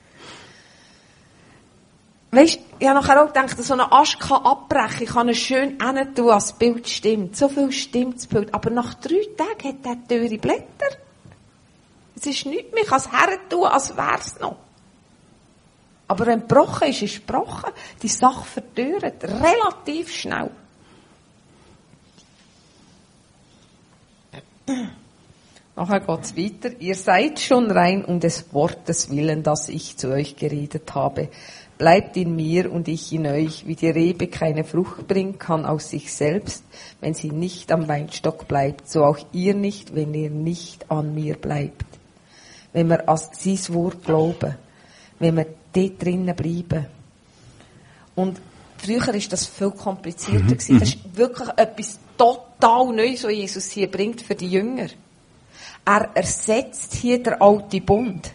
Weisst, ich habe nachher auch gedacht, so eine Ast kann abbrechen, ich kann ihn schön hin tun, als das Bild stimmt. So viel stimmt das Bild. Aber nach drei Tagen hat er teure Blätter. Es ist nichts mehr, ich kann es her tun, als wäre es noch. Aber wenn gebrochen ist, ist gebrochen. Die Sache verdorrt relativ schnell. Nachher geht's weiter. Ihr seid schon rein um des Wortes willen, das ich zu euch geredet habe. Bleibt in mir und ich in euch. Wie die Rebe keine Frucht bringen kann aus sich selbst, wenn sie nicht am Weinstock bleibt, so auch ihr nicht, wenn ihr nicht an mir bleibt. Wenn wir an sein Wort glauben, wenn wir dort drinnen bleiben. Und früher war das viel komplizierter. Mhm. Das ist wirklich etwas total Neues, was Jesus hier bringt für die Jünger. Er ersetzt hier den alten Bund.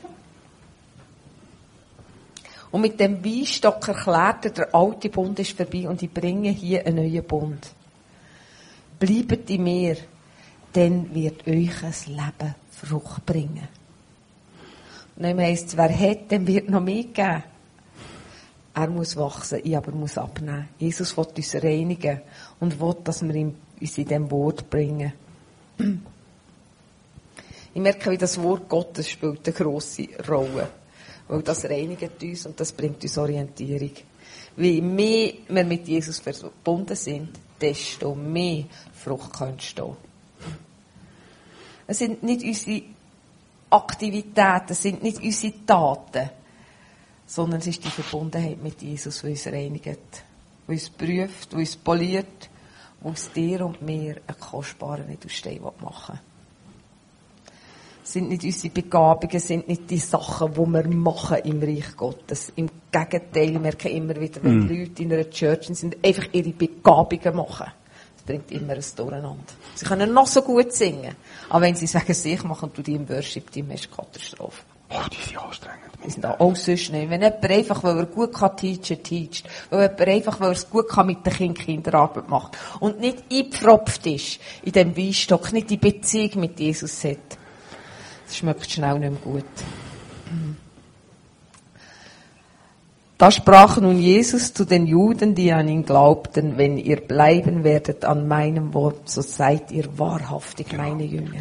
Und mit dem Weinstock erklärt er, der alte Bund ist vorbei und ich bringe hier einen neuen Bund. Bleibt in mir, dann wird euch ein Leben Frucht bringen. Und dann heisst es, wer hat, dem wird noch mehr geben. Er muss wachsen, ich aber muss abnehmen. Jesus will uns reinigen und will, dass wir uns in diesem Wort bringen. Ich merke, wie das Wort Gottes spielt eine grosse Rolle. Weil das reinigt uns und das bringt uns Orientierung. Wie mehr wir mit Jesus verbunden sind, desto mehr Frucht kann entstehen. Es sind nicht unsere Aktivitäten, es sind nicht unsere Taten, sondern es ist die Verbundenheit mit Jesus, die uns reinigt, die uns prüft, die uns poliert, die aus dir und mir einen kostbaren Ausstehen machen will. Es sind nicht unsere Begabungen, es sind nicht die Sachen, die wir machen im Reich Gottes. Im Gegenteil, wir merken immer wieder, wenn mm. Leute in einer Church sind, einfach ihre Begabungen machen. Das bringt immer ein Durcheinander. Sie können noch so gut singen, aber wenn sie sagen, ich mache und du die im Worship-Team hast, Katastrophe. Ach, die sind anstrengend. Die sind auch sonst nicht. Wenn jemand einfach, weil er gut kann teachen, teacht. Weil jemand einfach, weil er es gut kann mit den Kindern Kinderarbeit macht. Und nicht eingepfropft ist in dem Weinstock, nicht die Beziehung mit Jesus hat. Das schmeckt schnell nicht mehr gut. Da sprach nun Jesus zu den Juden, die an ihn glaubten, wenn ihr bleiben werdet an meinem Wort, so seid ihr wahrhaftig meine Jünger.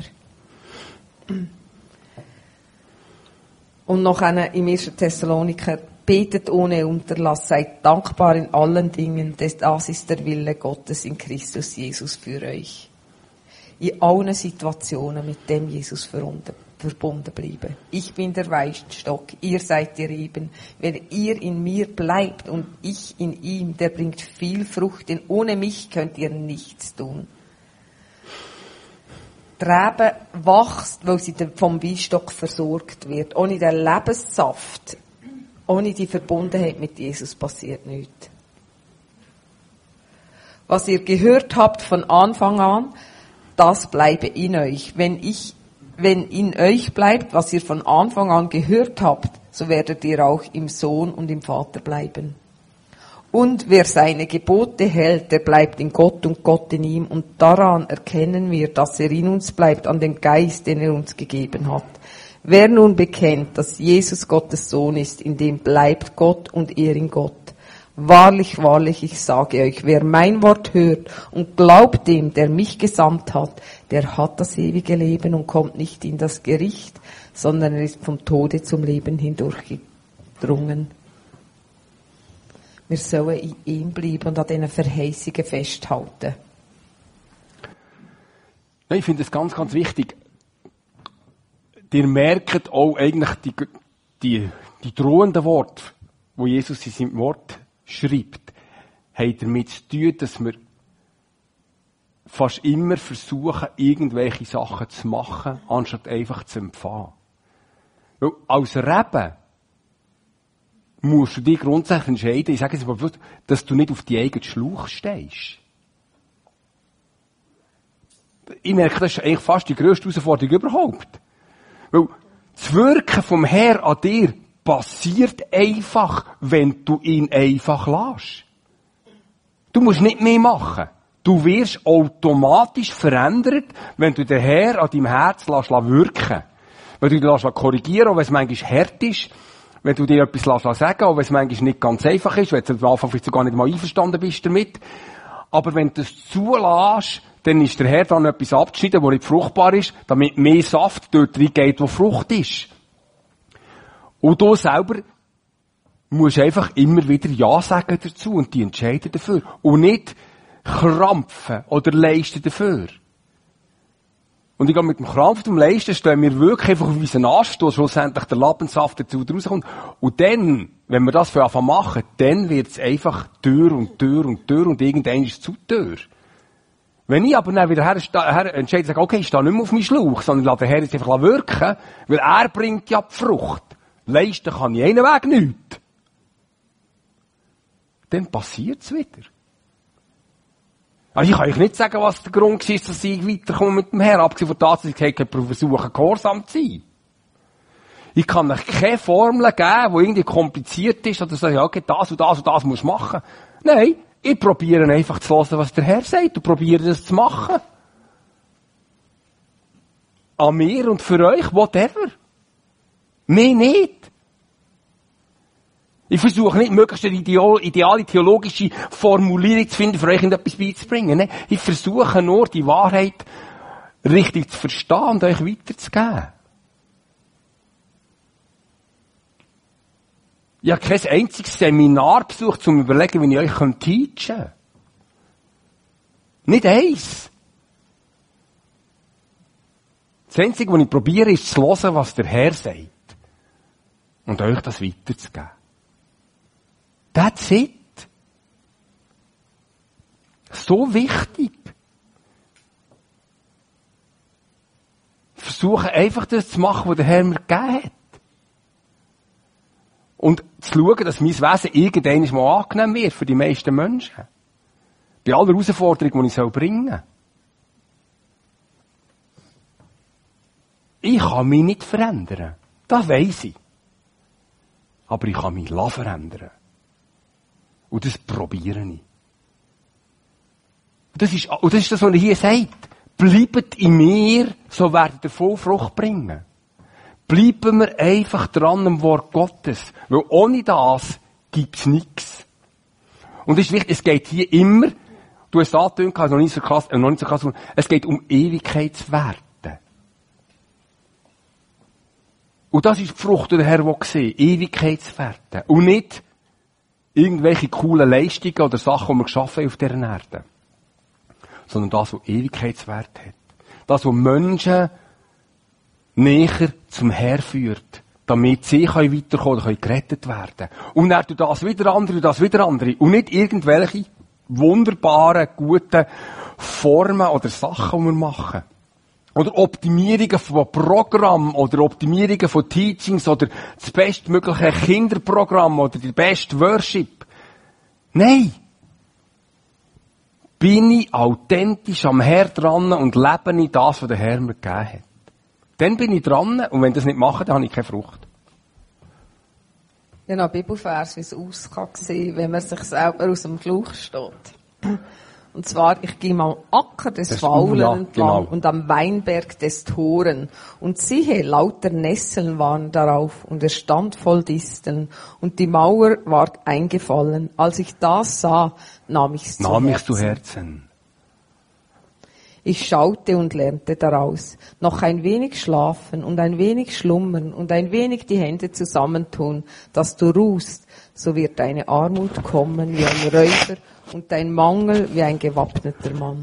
Und noch eine im ersten Thessaloniker, betet ohne Unterlass, seid dankbar in allen Dingen, denn das ist der Wille Gottes in Christus Jesus für euch. In allen Situationen mit dem Jesus verbunden bleiben. Ich bin der Weinstock, ihr seid die Reben. Wenn ihr in mir bleibt und ich in ihm, der bringt viel Frucht, denn ohne mich könnt ihr nichts tun. Die Rebe wächst, weil sie vom Weinstock versorgt wird. Ohne den Lebenssaft, ohne die Verbundenheit mit Jesus passiert nichts. Was ihr gehört habt von Anfang an, das bleibe in euch. Wenn ich, wenn in euch bleibt, was ihr von Anfang an gehört habt, so werdet ihr auch im Sohn und im Vater bleiben. Und wer seine Gebote hält, der bleibt in Gott und Gott in ihm. Und daran erkennen wir, dass er in uns bleibt, an den Geist, den er uns gegeben hat. Wer nun bekennt, dass Jesus Gottes Sohn ist, in dem bleibt Gott und er in Gott. Wahrlich, wahrlich, ich sage euch, wer mein Wort hört und glaubt dem, der mich gesandt hat, der hat das ewige Leben und kommt nicht in das Gericht, sondern er ist vom Tode zum Leben hindurchgedrungen. Wir sollen in ihm bleiben und an diesen Verheißungen festhalten. Ja, ich finde es ganz, ganz wichtig. Ihr merkt auch eigentlich die, die, die drohenden Worte, die Jesus in seinem Wort schreibt, haben damit zu tun, dass wir fast immer versuchen, irgendwelche Sachen zu machen, anstatt einfach zu empfangen. Weil als Rebe musst du dich grundsätzlich entscheiden, ich sage es mal bewusst, dass du nicht auf die eigenen Schlauch stehst. Ich merke, das ist eigentlich fast die grösste Herausforderung überhaupt. Weil das Wirken vom Herrn an dir passiert einfach, wenn du ihn einfach lässt. Du musst nicht mehr machen. Du wirst automatisch verändert, wenn du den Herrn an deinem Herz lässt wirken. Wenn du dich lässt korrigieren, auch wenn es manchmal hart ist, wenn du dir etwas lässt sagen, auch wenn es manchmal nicht ganz einfach ist, wenn du am Anfang vielleicht sogar nicht mal einverstanden bist damit. Aber wenn du es zulässt, dann ist der Herr dann etwas abzuschneiden, das nicht fruchtbar ist, damit mehr Saft dort reingeht, wo Frucht ist. Und du selber musst einfach immer wieder Ja sagen dazu und die entscheiden dafür. Und nicht krampfen oder leisten dafür. Und ich gehe mit dem Krampf am Leisten, stehen wir wirklich einfach auf unseren Ast, wo schlussendlich der Lappensaft dazu rauskommt. Und dann, wenn wir das für anfangen machen, dann wird es einfach Tür und Tür und Tür und irgendwann ist es zu Tür. Wenn ich aber dann wieder her, her entscheide und sage, okay, ich stehe nicht mehr auf meinen Schlauch, sondern lasse den Herr jetzt einfach wirken, weil er bringt ja die Frucht. Leisten kann ich einen Weg nichts. Dann passiert es wieder. Also ich kann euch nicht sagen, was der Grund war, dass ich weiterkomme mit dem Herrn, abgesehen von der Tatsache, dass ich versuche, gehorsam zu sein. Ich kann euch keine Formel geben, die irgendwie kompliziert ist, oder so, ja, okay, das und das und das musst du machen. Nein, ich probiere einfach zu hören, was der Herr sagt, und probiere das zu machen. An mir und für euch, whatever. Mehr nicht. Ich versuche nicht, möglichst eine ideale theologische Formulierung zu finden, für euch etwas beizubringen. Nein, ich versuche nur, die Wahrheit richtig zu verstehen und euch weiterzugeben. Ich habe kein einziges Seminar besucht, um zu überlegen, wie ich euch teachen kann. Nicht eins. Das Einzige, was ich probiere, ist zu hören, was der Herr sagt. Und euch das weiterzugeben. That's it. So wichtig. Versuche einfach das zu machen, was der Herr mir gegeben hat. Und zu schauen, dass mein Wesen irgendwann mal angenehm wird für die meisten Menschen. Bei aller Herausforderung, die ich bringen soll. Ich kann mich nicht verändern. Das weiss ich. Aber ich kann mich verändern. Und das probiere ich. Und das ist, und das ist das, was er hier sagt. Bleibt in mir, so werdet ihr voll Frucht bringen. Bleiben wir einfach dran am Wort Gottes. Weil ohne das gibt's nichts. Und das ist wichtig, es geht hier immer, du hast es angetönt, noch nicht so krass, äh, noch nicht so krass, es geht um Ewigkeitswerte. Und das ist die Frucht, die der Herr gesehen, Ewigkeitswerte. Und nicht irgendwelche coolen Leistungen oder Sachen, die wir geschaffen haben auf dieser Erde. Sondern das, was Ewigkeitswert hat. Das, was Menschen näher zum Herr führt. Damit sie weiterkommen können, gerettet werden. Und dann tut das wieder andere, das wieder andere. Und nicht irgendwelche wunderbaren, guten Formen oder Sachen, die wir machen. Oder Optimierungen von Programmen oder Optimierungen von Teachings oder das bestmögliche Kinderprogramm oder die beste Worship. Nein. Bin ich authentisch am Herr dran und lebe ich das, was der Herr mir gegeben hat. Dann bin ich dran und wenn ich das nicht mache, dann habe ich keine Frucht. Ja, noch ein Bibelvers, wie es aus kann sehen, wenn man sich selber aus dem Schlauch steht. Und zwar, ich ging am Acker des Das Faulen ja, entlang genau. und am Weinberg des Toren. Und siehe, lauter Nesseln waren darauf und er stand voll Disteln. Und die Mauer war eingefallen. Als ich das sah, nahm ich's zu Nahm Herzen. ich's zu Herzen. Ich schaute und lernte daraus. Noch ein wenig schlafen und ein wenig schlummern und ein wenig die Hände zusammentun, dass du ruhst, so wird deine Armut kommen wie ein Räuber und dein Mangel wie ein gewappneter Mann.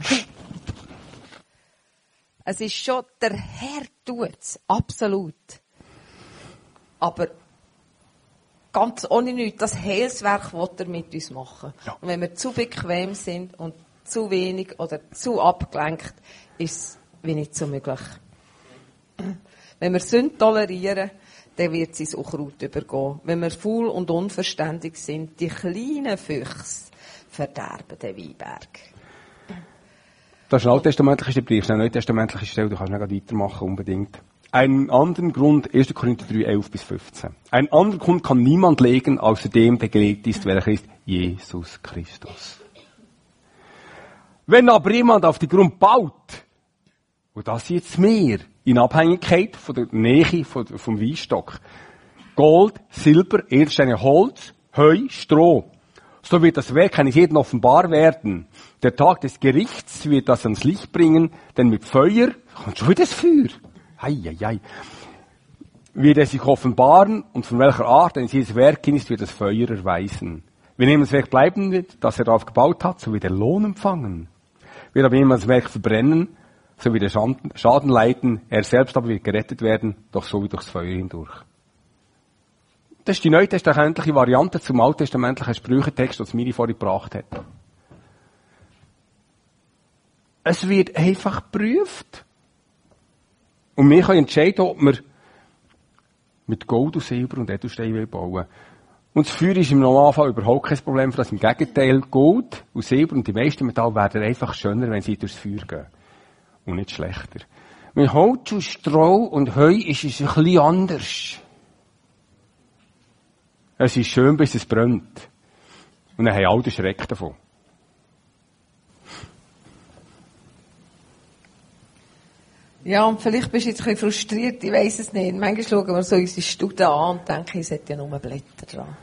Es ist schon, der Herr tut's, absolut. Aber ganz ohne nichts, das Heilswerk will er mit uns machen. Ja. Und wenn wir zu bequem sind und zu wenig oder zu abgelenkt, ist es wie nicht so möglich. Wenn wir Sünde tolerieren, dann wird es ins Unkraut übergehen. Wenn wir faul und unverständig sind, die kleinen Füchse verderben den Weinberg. Das ist ein alttestamentlicher Brief, eine neutestamentliche Stelle, du kannst nicht weitermachen, unbedingt. Einen anderen Grund, erster Korinther drei, elf bis fünfzehn. Einen anderen Grund kann niemand legen, außer dem, der gelegt ist, welcher ist Jesus Christus. Wenn aber jemand auf die Grund baut, und das jetzt mehr, in Abhängigkeit von der Nähe vom Weinstock, Gold, Silber, Edelsteine, Holz, Heu, Stroh, so wird das Werk eines jeden offenbar werden. Der Tag des Gerichts wird das ans Licht bringen, denn mit Feuer, kommt schon wieder das Feuer, hei, hei, hei, wird er sich offenbaren, und von welcher Art eines jedes Werk ist, wird das Feuer erweisen. Wenn jemand das Werk bleiben wird, das er darauf gebaut hat, so wird er Lohn empfangen. Wird aber jemand das Werk verbrennen, so wie der Schaden leiden, er selbst aber wird gerettet werden, doch so wie durchs Feuer hindurch. Das ist die neutestamentliche Variante zum alttestamentlichen Sprüchentext, den Miri vorhin gebracht hat. Es wird einfach geprüft. Und wir können entscheiden, ob wir mit Gold und Silber und Edelstein bauen. Und das Feuer ist im Normalfall überhaupt kein Problem für das. Im Gegenteil, Gold und Silber und die meisten Metalle werden einfach schöner, wenn sie durchs Feuer gehen. Und nicht schlechter. Mit Holz und Stroh und Heu ist es ein bisschen anders. Es ist schön, bis es brennt. Und dann haben alle den Schreck davon. Ja, und vielleicht bist du jetzt ein bisschen frustriert, ich weiss es nicht. Manchmal schauen wir so unsere Studien an und denken, es hat ja nur Blätter dran.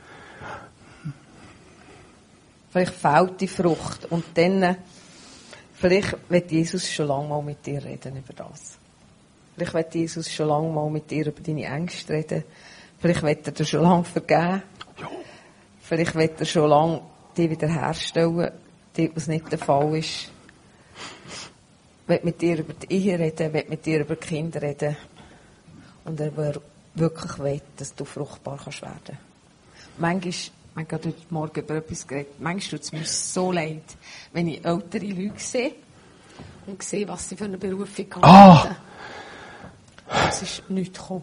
Vielleicht fehlt die Frucht. Und dann, vielleicht wird Jesus schon lange mal mit dir reden über das. Vielleicht wird Jesus schon lange mal mit dir über deine Ängste reden. Vielleicht wird er dir schon lange vergeben. Vielleicht wird er schon lange dich wiederherstellen, dort, was nicht der Fall ist. Will mit dir über die Ehe reden, will mit dir über die Kinder reden. Und er will wirklich will, dass du fruchtbar kannst werden. Manchmal, ich habe heute Morgen über etwas geredet, manchmal tut es mir so leid, wenn ich ältere Leute sehe und sehe, was sie für eine Berufung haben. Oh. Es ist nichts gekommen.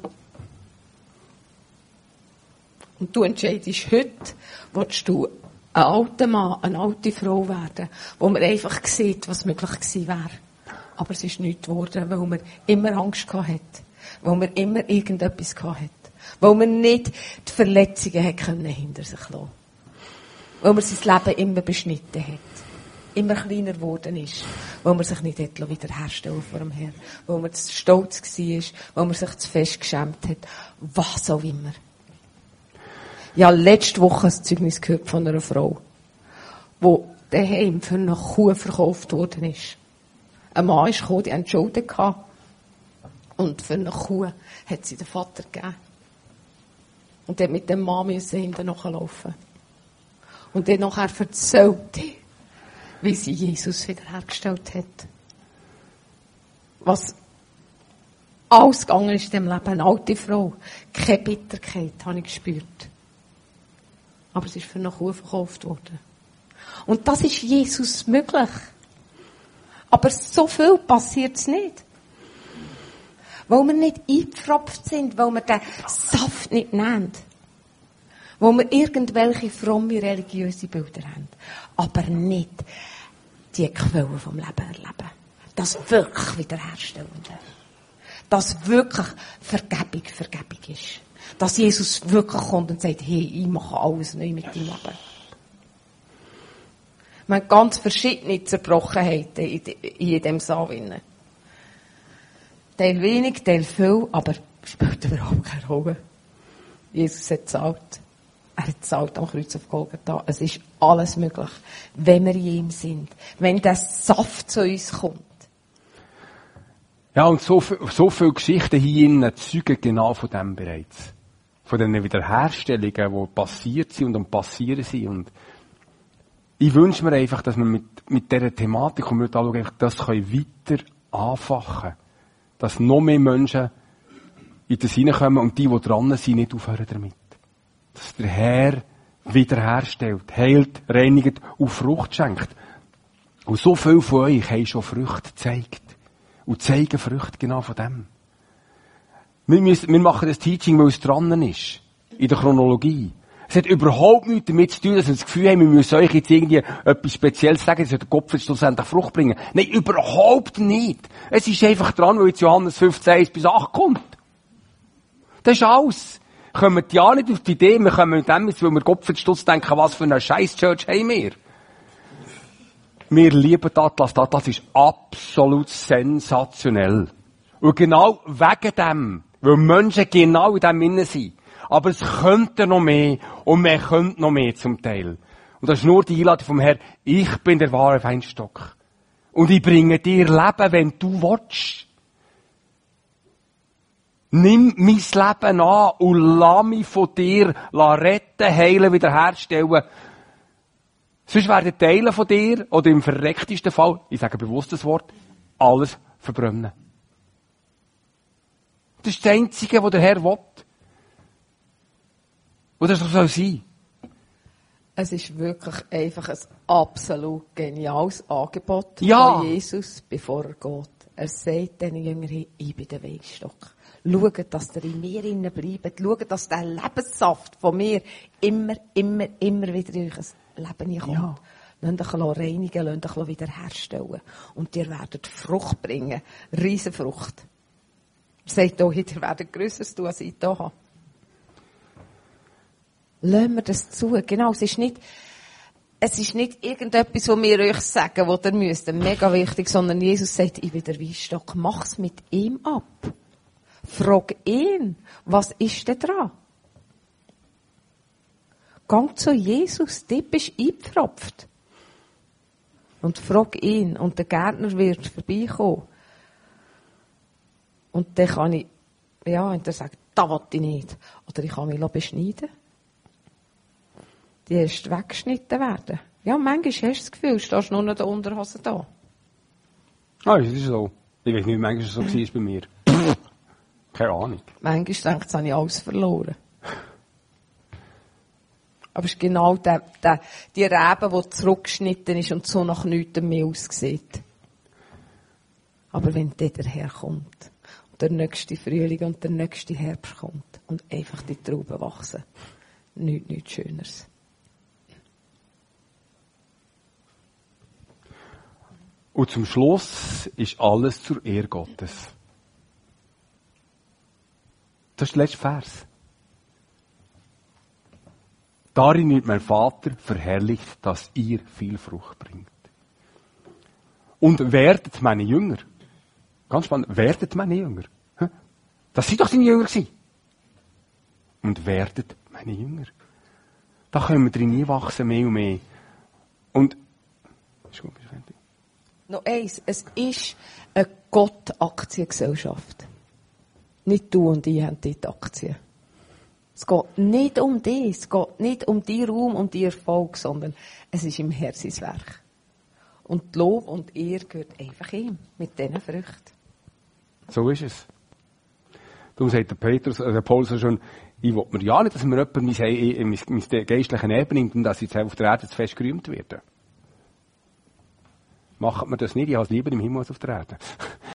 Und du entscheidest heute, willst du ein alter Mann, eine alte Frau werden, wo man einfach sieht, was möglich gewesen wäre. Aber es ist nichts geworden, weil man immer Angst gehabt hat. Weil man immer irgendetwas gehabt hat. Weil man nicht die Verletzungen hat können hinter sich lassen. Weil man sein Leben immer beschnitten hat. Immer kleiner geworden ist. Weil man sich nicht hat wiederherstellen vor dem Herrn. Weil man zu stolz war. Weil man sich zu fest geschämt hat. Was auch immer. Ja, letzte Woche ein Zeugnis gehört von einer Frau, die daheim für eine Kuh verkauft worden ist. Ein Mann ist gekommen, die hatte Schulden gehabt. Und für eine Kuh hat sie den Vater gegeben. Und der mit dem Mann musste hinten nachlaufen. Und dann nachher erzählte, wie sie Jesus wiederhergestellt hat. Was alles gegangen ist in dem Leben. Eine alte Frau. Keine Bitterkeit habe ich gespürt. Aber es ist für eine Kuh verkauft worden. Und das ist Jesus möglich. Aber so viel passiert es nicht. Weil wir nicht eingepfropft sind, weil wir den Saft nicht nehmen. Weil wir irgendwelche fromme, religiöse Bilder haben. Aber nicht die Quelle vom Leben erleben. Das wirklich Wiederherstellende. Dass wirklich Vergebung Vergebung ist. Dass Jesus wirklich kommt und sagt, hey, ich mache alles neu mit deinem Leben. Wir haben ganz verschiedene Zerbrochenheiten in diesem Saal. Teil wenig, Teil viel, aber spielt überhaupt keine Rolle. Jesus hat gezahlt. Er hat gezahlt am Kreuz auf Golgatha. Es ist alles möglich, wenn wir in ihm sind. Wenn der Saft zu uns kommt. Ja, und so, so viele Geschichten hier innen zeugen genau von dem bereits. Von den Wiederherstellungen, die passiert sind und am passieren sind. Und ich wünsche mir einfach, dass wir mit, mit dieser Thematik, und wir anschauen, das können weiter anfachen. Dass noch mehr Menschen in das hineinkommen und die, die dran sind, nicht aufhören damit. Dass der Herr wiederherstellt, heilt, reinigt und Frucht schenkt. Und so viele von euch haben schon Früchte gezeigt. Und zeigen Früchte genau von dem. Wir, müssen, wir machen das Teaching, weil es dran ist. In der Chronologie. Es hat überhaupt nichts damit zu tun, dass wir das Gefühl haben, wir müssen euch jetzt irgendwie etwas Spezielles sagen, dass der Kopf jetzt schlussendlich Frucht bringen. Nein, überhaupt nicht. Es ist einfach dran, weil jetzt Johannes fünfzehn, eins bis acht kommt. Das ist alles. Kommen ja nicht auf die Idee, wir kommen mit dem, weil wir Kopf jetzt Stutz denken, was für eine Scheiß-Church haben wir. Wir lieben das Atlas. Das Atlas ist absolut sensationell. Und genau wegen dem, weil Menschen genau in dem Innen sind. Aber es könnte noch mehr und mehr könnte noch mehr zum Teil. Und das ist nur die Einladung vom Herrn. Ich bin der wahre Weinstock. Und ich bringe dir Leben, wenn du willst. Nimm mein Leben an und lass mich von dir retten, heilen, wiederherstellen. Sonst werden Teile von dir, oder im verrecktesten Fall, ich sage bewusst das Wort, alles verbrennen. Das ist das Einzige, was der Herr will. Und das soll sein. Es ist wirklich einfach ein absolut geniales Angebot Ja. von Jesus, bevor er geht. Er sagt diesen Jüngern, ich bin der Weinstock. Schaut, dass ihr in mir innen bleibt. Schaut, dass der Lebenssaft von mir immer, immer, immer wieder in euch Leben hineinkommt. Ja. Lasst euch reinigen, lasst euch wiederherstellen. Und ihr werdet Frucht bringen. Riesenfrucht. Er sagt auch, ihr werdet Größeres tun, als ich hier habe. Lassen wir das zu. Genau, es ist nicht, es ist nicht irgendetwas, was wir euch sagen, was ihr müsst. Mega wichtig, sondern Jesus sagt, ich bin der Weinstock. Mach's mit ihm ab. Frag ihn, was ist denn dran? Gang zu Jesus, dort bist du eingepfropft. Und frag ihn, und der Gärtner wird vorbeikommen. Und dann kann ich, ja, und er sagt, das will ich nicht. Oder ich kann mich beschneiden. Die erst weggeschnitten werden. Ja, manchmal hast du das Gefühl, stehst nur noch in der Unterhose da. Ah, das ist so. Ich weiß nicht, manchmal so war bei mir. Keine Ahnung. Manchmal denke ich, jetzt habe ich alles verloren. Aber es ist genau der, der, die Rebe, die zurückgeschnitten ist und so nach nichts mehr aussieht. Aber wenn der herkommt, und der nächste Frühling und der nächste Herbst kommt, und einfach die Trauben wachsen, nichts, nichts Schöneres. Und zum Schluss ist alles zur Ehre Gottes. Das ist der letzte Vers. Darin wird mein Vater verherrlicht, dass ihr viel Frucht bringt. Und werdet meine Jünger. Ganz spannend, werdet meine Jünger. Das sind doch deine Jünger gewesen. Und werdet meine Jünger. Da können wir drin einwachsen, mehr und mehr. Und, ist gut, bist du fertig? Noch eins, es ist eine Gott-Aktiengesellschaft. Nicht du und ich haben dort Aktien. Es geht nicht um dich, es geht nicht um deinen Ruhm und deinen Erfolg, sondern es ist im Herrn sein Werk. Und die Lob und Ehre gehört einfach ihm, mit diesen Früchten. So ist es. Darum sagt der Petrus, äh, der Paulus schon, ich will mir ja nicht, dass mir jemand mein, mein, mein geistlichen Erbe nimmt und dass ich jetzt auf der Erde zu fest gerühmt werde. Macht mir das nicht, ich habe es lieber im Himmel als auf der Erde.